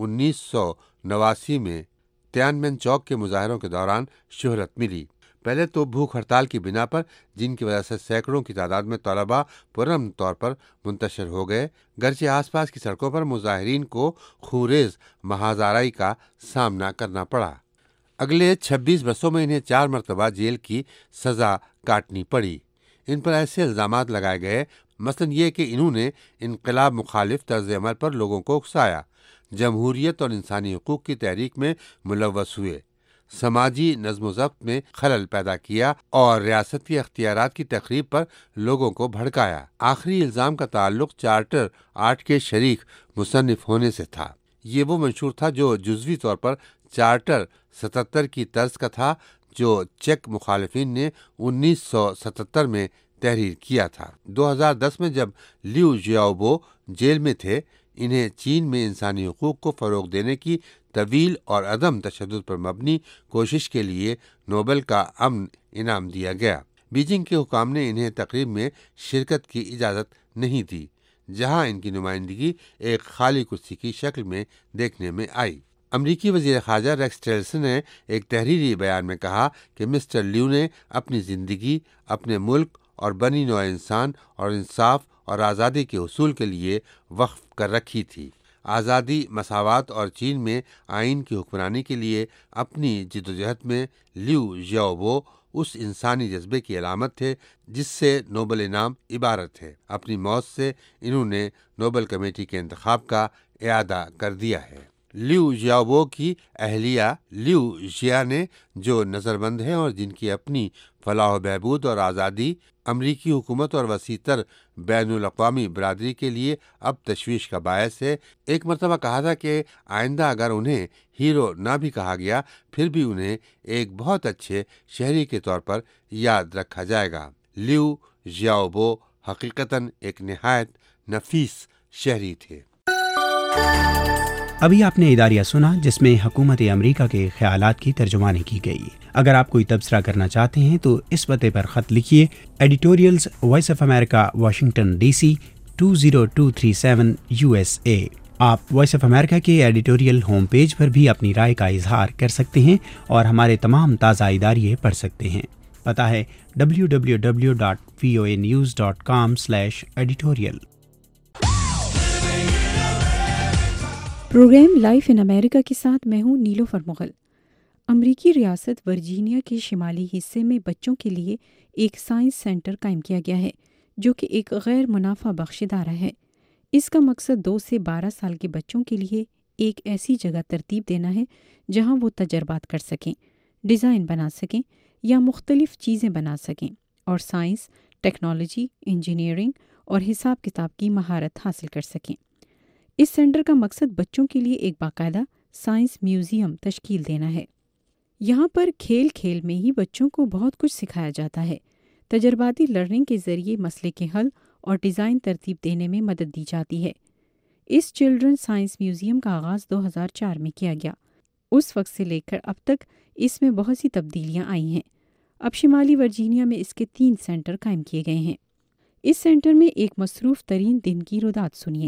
1989 میں تیانمن چوک کے مظاہروں کے دوران شہرت ملی۔ پہلے تو بھوک ہڑتال کی بنا پر، جن کی وجہ سے سینکڑوں کی تعداد میں طلباء پرامن طور پر منتشر ہو گئے، گرچہ آس پاس کی سڑکوں پر مظاہرین کو خونریز محاذ کا سامنا کرنا پڑا۔ اگلے 26 برسوں میں انہیں 4 مرتبہ جیل کی سزا کاٹنی پڑی۔ ان پر ایسے الزامات لگائے گئے، مثلاً یہ کہ انہوں نے انقلاب مخالف طرز عمل پر لوگوں کو اکسایا، جمہوریت اور انسانی حقوق کی تحریک میں ملوث ہوئے، سماجی نظم و ضبط میں خلل پیدا کیا اور ریاستی اختیارات کی تقریب پر لوگوں کو بھڑکایا۔ آخری الزام کا تعلق چارٹر آرٹ کے شریک مصنف ہونے سے تھا۔ یہ وہ منشور تھا جو جزوی طور پر چارٹر 77 کی طرز کا تھا جو چیک مخالفین نے 1977 میں تحریر کیا تھا۔ 2010 میں جب لیو ژیاؤبو جیل میں تھے، انہیں چین میں انسانی حقوق کو فروغ دینے کی طویل اور عدم تشدد پر مبنی کوشش کے لیے نوبل کا امن انعام دیا گیا۔ بیجنگ کے حکام نے انہیں تقریب میں شرکت کی اجازت نہیں دی، جہاں ان کی نمائندگی ایک خالی کرسی کی شکل میں دیکھنے میں آئی۔ امریکی وزیر خارجہ ریکس ٹیلرسن نے ایک تحریری بیان میں کہا کہ مسٹر لیو نے اپنی زندگی اپنے ملک اور بنی نوع انسان اور انصاف اور آزادی کے حصول کے لیے وقف کر رکھی تھی۔ آزادی، مساوات اور چین میں آئین کی حکمرانی کے لیے اپنی جدوجہد میں لیو ژیاؤبو اس انسانی جذبے کی علامت تھے جس سے نوبل انعام عبارت ہے۔ اپنی موت سے انہوں نے نوبل کمیٹی کے انتخاب کا اعادہ کر دیا ہے۔ لیو ژیاؤبو کی اہلیہ لیو ژیا نے، جو نظر بند ہیں اور جن کی اپنی فلاح و بہبود اور آزادی امریکی حکومت اور وسیع تر بین الاقوامی برادری کے لیے اب تشویش کا باعث ہے، ایک مرتبہ کہا تھا کہ آئندہ اگر انہیں ہیرو نہ بھی کہا گیا، پھر بھی انہیں ایک بہت اچھے شہری کے طور پر یاد رکھا جائے گا۔ لیو ژیاؤبو حقیقتاً ایک نہایت نفیس شہری تھے۔ ابھی آپ نے اداریہ سنا جس میں حکومت امریکہ کے خیالات کی ترجمانی کی گئی۔ اگر آپ کوئی تبصرہ کرنا چاہتے ہیں تو اس پتے پر خط لکھیے، editorials Voice of America, Washington D C 20237 USA۔ آپ وائس آف امریکہ کے ایڈیٹوریل ہوم پیج پر بھی اپنی رائے کا اظہار کر سکتے ہیں اور ہمارے تمام تازہ اداریے پڑھ سکتے ہیں۔ پتہ ہے www.voanews.com/editorial۔ پروگرام لائف ان امریکہ کے ساتھ میں ہوں نیلوفر مغل۔ امریکی ریاست ورجینیا کے شمالی حصے میں بچوں کے لیے ایک سائنس سینٹر قائم کیا گیا ہے جو کہ ایک غیر منافع بخش ادارہ ہے۔ اس کا مقصد 2 سے 12 سال کے بچوں کے لیے ایک ایسی جگہ ترتیب دینا ہے جہاں وہ تجربات کر سکیں، ڈیزائن بنا سکیں یا مختلف چیزیں بنا سکیں اور سائنس، ٹیکنالوجی، انجینئرنگ اور حساب کتاب کی مہارت حاصل کر سکیں۔ اس سینٹر کا مقصد بچوں کے لیے ایک باقاعدہ سائنس میوزیم تشکیل دینا ہے۔ یہاں پر کھیل کھیل میں ہی بچوں کو بہت کچھ سکھایا جاتا ہے۔ تجرباتی لرننگ کے ذریعے مسئلے کے حل اور ڈیزائن ترتیب دینے میں مدد دی جاتی ہے۔ اس چلڈرن سائنس میوزیم کا آغاز 2004 میں کیا گیا۔ اس وقت سے لے کر اب تک اس میں بہت سی تبدیلیاں آئی ہیں۔ اب شمالی ورجینیا میں اس کے 3 سینٹر قائم کیے گئے ہیں۔ اس سینٹر میں ایک مصروف ترین دن کی روداد سنیے۔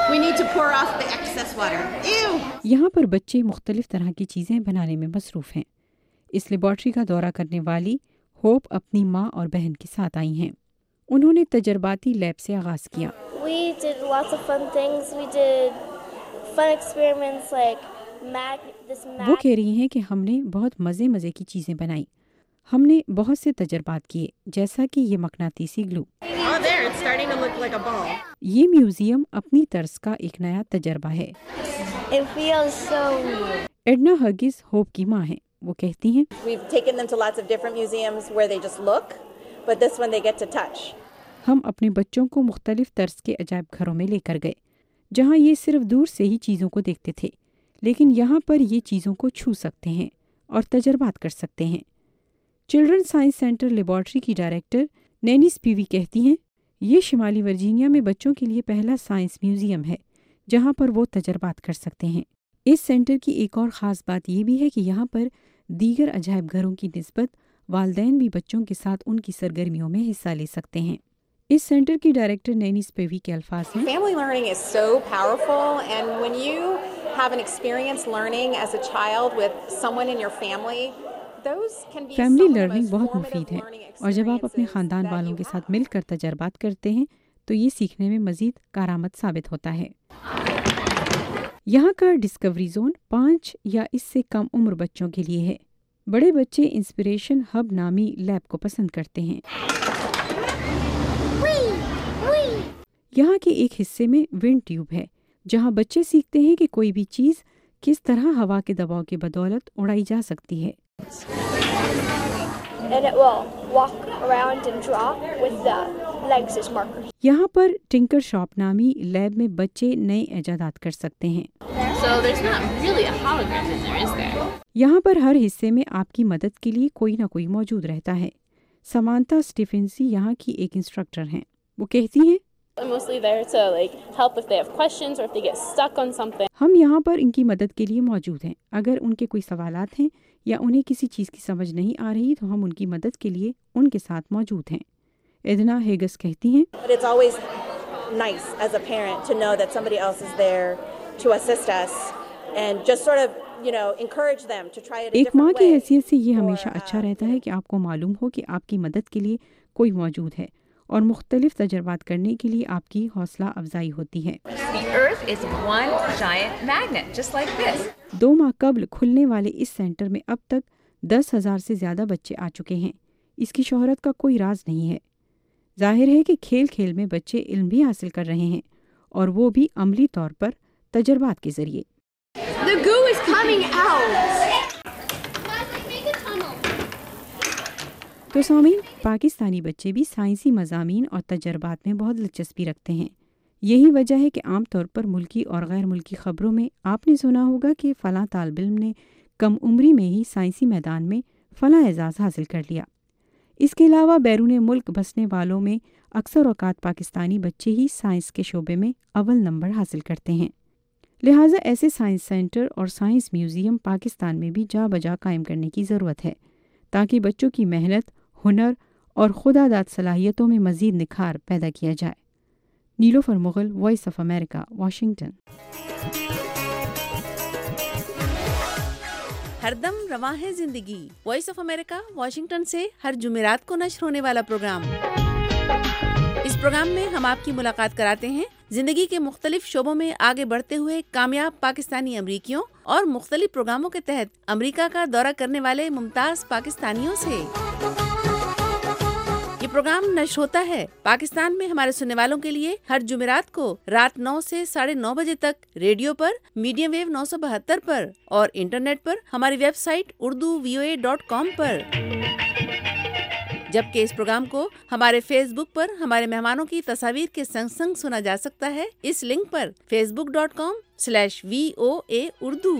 یہاں پر بچے مختلف طرح کی چیزیں بنانے میں مصروف ہیں۔ اس لیبارٹری کا دورہ کرنے والی ہوپ اپنی ماں اور بہن کے ساتھ آئی ہیں۔ انہوں نے تجرباتی لیب سے آغاز کیا۔ We did lots of fun things. We did fun experiments like وہ کہہ رہی ہیں کہ ہم نے بہت مزے کی چیزیں بنائی. ہم نے بہت سے تجربات کیے جیسا کہ یہ مقناطیسی گلو. یہ میوزیم اپنی طرز کا ایک نیا تجربہ ہے. ایڈنا ہرگز ہوپ کی ماں ہیں. وہ کہتی ہیں ہم اپنے بچوں کو مختلف طرز کے عجائب گھروں میں لے کر گئے جہاں یہ صرف دور سے ہی چیزوں کو دیکھتے تھے، لیکن یہاں پر یہ چیزوں کو چھو سکتے ہیں اور تجربات کر سکتے ہیں. چلڈرن سائنس سینٹر لیبارٹری کی ڈائریکٹر نینی سپیوی کہتی ہیں یہ شمالی ورجینیا میں بچوں کے لیے پہلا سائنس میوزیم ہے جہاں پر وہ تجربات کر سکتے ہیں. اس سینٹر کی ایک اور خاص بات یہ بھی ہے کہ یہاں پر دیگر عجائب گھروں کی نسبت والدین بھی بچوں کے ساتھ ان کی سرگرمیوں میں حصہ لے سکتے ہیں. اس سینٹر کی ڈائریکٹر نینی سپیوی کے الفاظ ہیں Family learning is so powerful, and when you have an experience learning as a child with someone in your family, those can be family learning بہت مفید ہے اور جب آپ اپنے خاندان والوں کے ساتھ مل کر تجربات کرتے ہیں تو یہ سیکھنے میں مزید کارآمد ثابت ہوتا ہے. یہاں کا ڈسکوری زون 5 یا اس سے کم عمر بچوں کے لیے ہے. بڑے بچے انسپریشن ہب نامی لیب کو پسند کرتے ہیں. یہاں کے ایک حصے میں ونڈ ٹیوب ہے جہاں بچے سیکھتے ہیں کہ کوئی بھی چیز کس طرح ہوا کے دباؤ کی بدولت اڑائی جا سکتی ہے. یہاں پر ٹنکر شاپ نامی لیب میں بچے نئے ایجادات کر سکتے ہیں. یہاں پر ہر حصے میں آپ کی مدد کے لیے کوئی نہ کوئی موجود رہتا ہے. سمانتا اسٹیفنسی یہاں کی ایک انسٹرکٹر ہیں. وہ کہتی ہیں ہم یہاں پر ان کی مدد کے لیے موجود ہیں. اگر ان کے کوئی سوالات ہیں یا انہیں کسی چیز کی سمجھ نہیں آ رہی تو ہم ان کی مدد کے لیے ان کے ساتھ موجود ہیں. ایدنا ہیگس کہتی ہیں ایک ماں کی حیثیت سے یہ ہمیشہ اچھا رہتا ہے کہ آپ کو معلوم ہو کہ آپ کی مدد کے لیے کوئی موجود ہے اور مختلف تجربات کرنے کے لیے آپ کی حوصلہ افزائی ہوتی ہے. 2 ماہ قبل کھلنے والے اس سینٹر میں اب تک 10,000 سے زیادہ بچے آ چکے ہیں. اس کی شہرت کا کوئی راز نہیں ہے. ظاہر ہے کہ کھیل کھیل میں بچے علم بھی حاصل کر رہے ہیں اور وہ بھی عملی طور پر تجربات کے ذریعے. The goo is coming out. تو سامعین، پاکستانی بچے بھی سائنسی مضامین اور تجربات میں بہت دلچسپی رکھتے ہیں. یہی وجہ ہے کہ عام طور پر ملکی اور غیر ملکی خبروں میں آپ نے سنا ہوگا کہ فلاں طالب علم نے کم عمری میں ہی سائنسی میدان میں فلاں اعزاز حاصل کر لیا. اس کے علاوہ بیرون ملک بسنے والوں میں اکثر اوقات پاکستانی بچے ہی سائنس کے شعبے میں اول نمبر حاصل کرتے ہیں. لہٰذا ایسے سائنس سینٹر اور سائنس میوزیم پاکستان میں بھی جا بجا قائم کرنے کی ضرورت ہے تاکہ بچوں کی محنت، ہنر اور خدا داد صلاحیتوں میں مزید نکھار پیدا کیا جائے. Nilofar Mughal, Voice of America, Washington. ہر دم رواں ہے زندگی. وائس آف امریکہ واشنگٹن سے ہر جمعرات کو نشر ہونے والا پروگرام. اس پروگرام میں ہم آپ کی ملاقات کراتے ہیں زندگی کے مختلف شعبوں میں آگے بڑھتے ہوئے کامیاب پاکستانی امریکیوں اور مختلف پروگراموں کے تحت امریکہ کا دورہ کرنے والے ممتاز پاکستانیوں سے. یہ پروگرام نشر ہوتا ہے پاکستان میں ہمارے سننے والوں کے لیے ہر جمعرات کو رات 9 سے 9:30 بجے تک ریڈیو پر میڈیم ویو 972 پر اور انٹرنیٹ پر ہماری ویب سائٹ urduvoa.com پر. جبکہ اس پروگرام کو ہمارے فیس بک پر ہمارے مہمانوں کی تصاویر کے سنگ سنگ سنا جا سکتا ہے اس لنک پر facebook.com/VOA Urdu.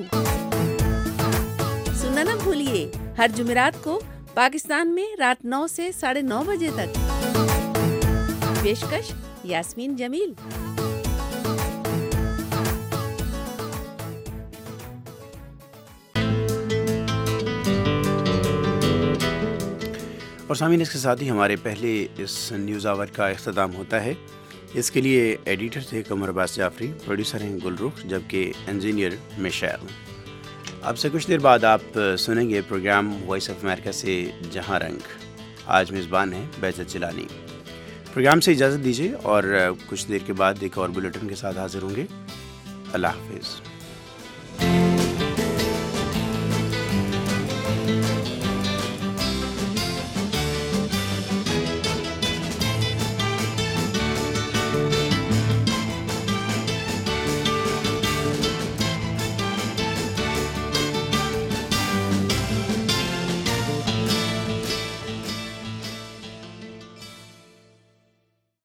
سننا نہ بھولیے ہر جمعرات کو پاکستان میں رات 9 سے 9:30 بجے تک. پیشکش یاسمین جمیل. اور سامعین، اس کے ساتھ ہی ہمارے پہلے اس نیوز آور کا اختتام ہوتا ہے. اس کے لیے ایڈیٹر تھے قمر عباس جعفری، پروڈیوسر ہیں گل رخ، جبکہ انجینئر میشیل. اب سے کچھ دیر بعد آپ سنیں گے پروگرام وائس آف امریکہ سے جہاں رنگ. آج میزبان ہیں بیزت جیلانی. پروگرام سے اجازت دیجیے اور کچھ دیر کے بعد ایک اور بلیٹن کے ساتھ حاضر ہوں گے. اللہ حافظ.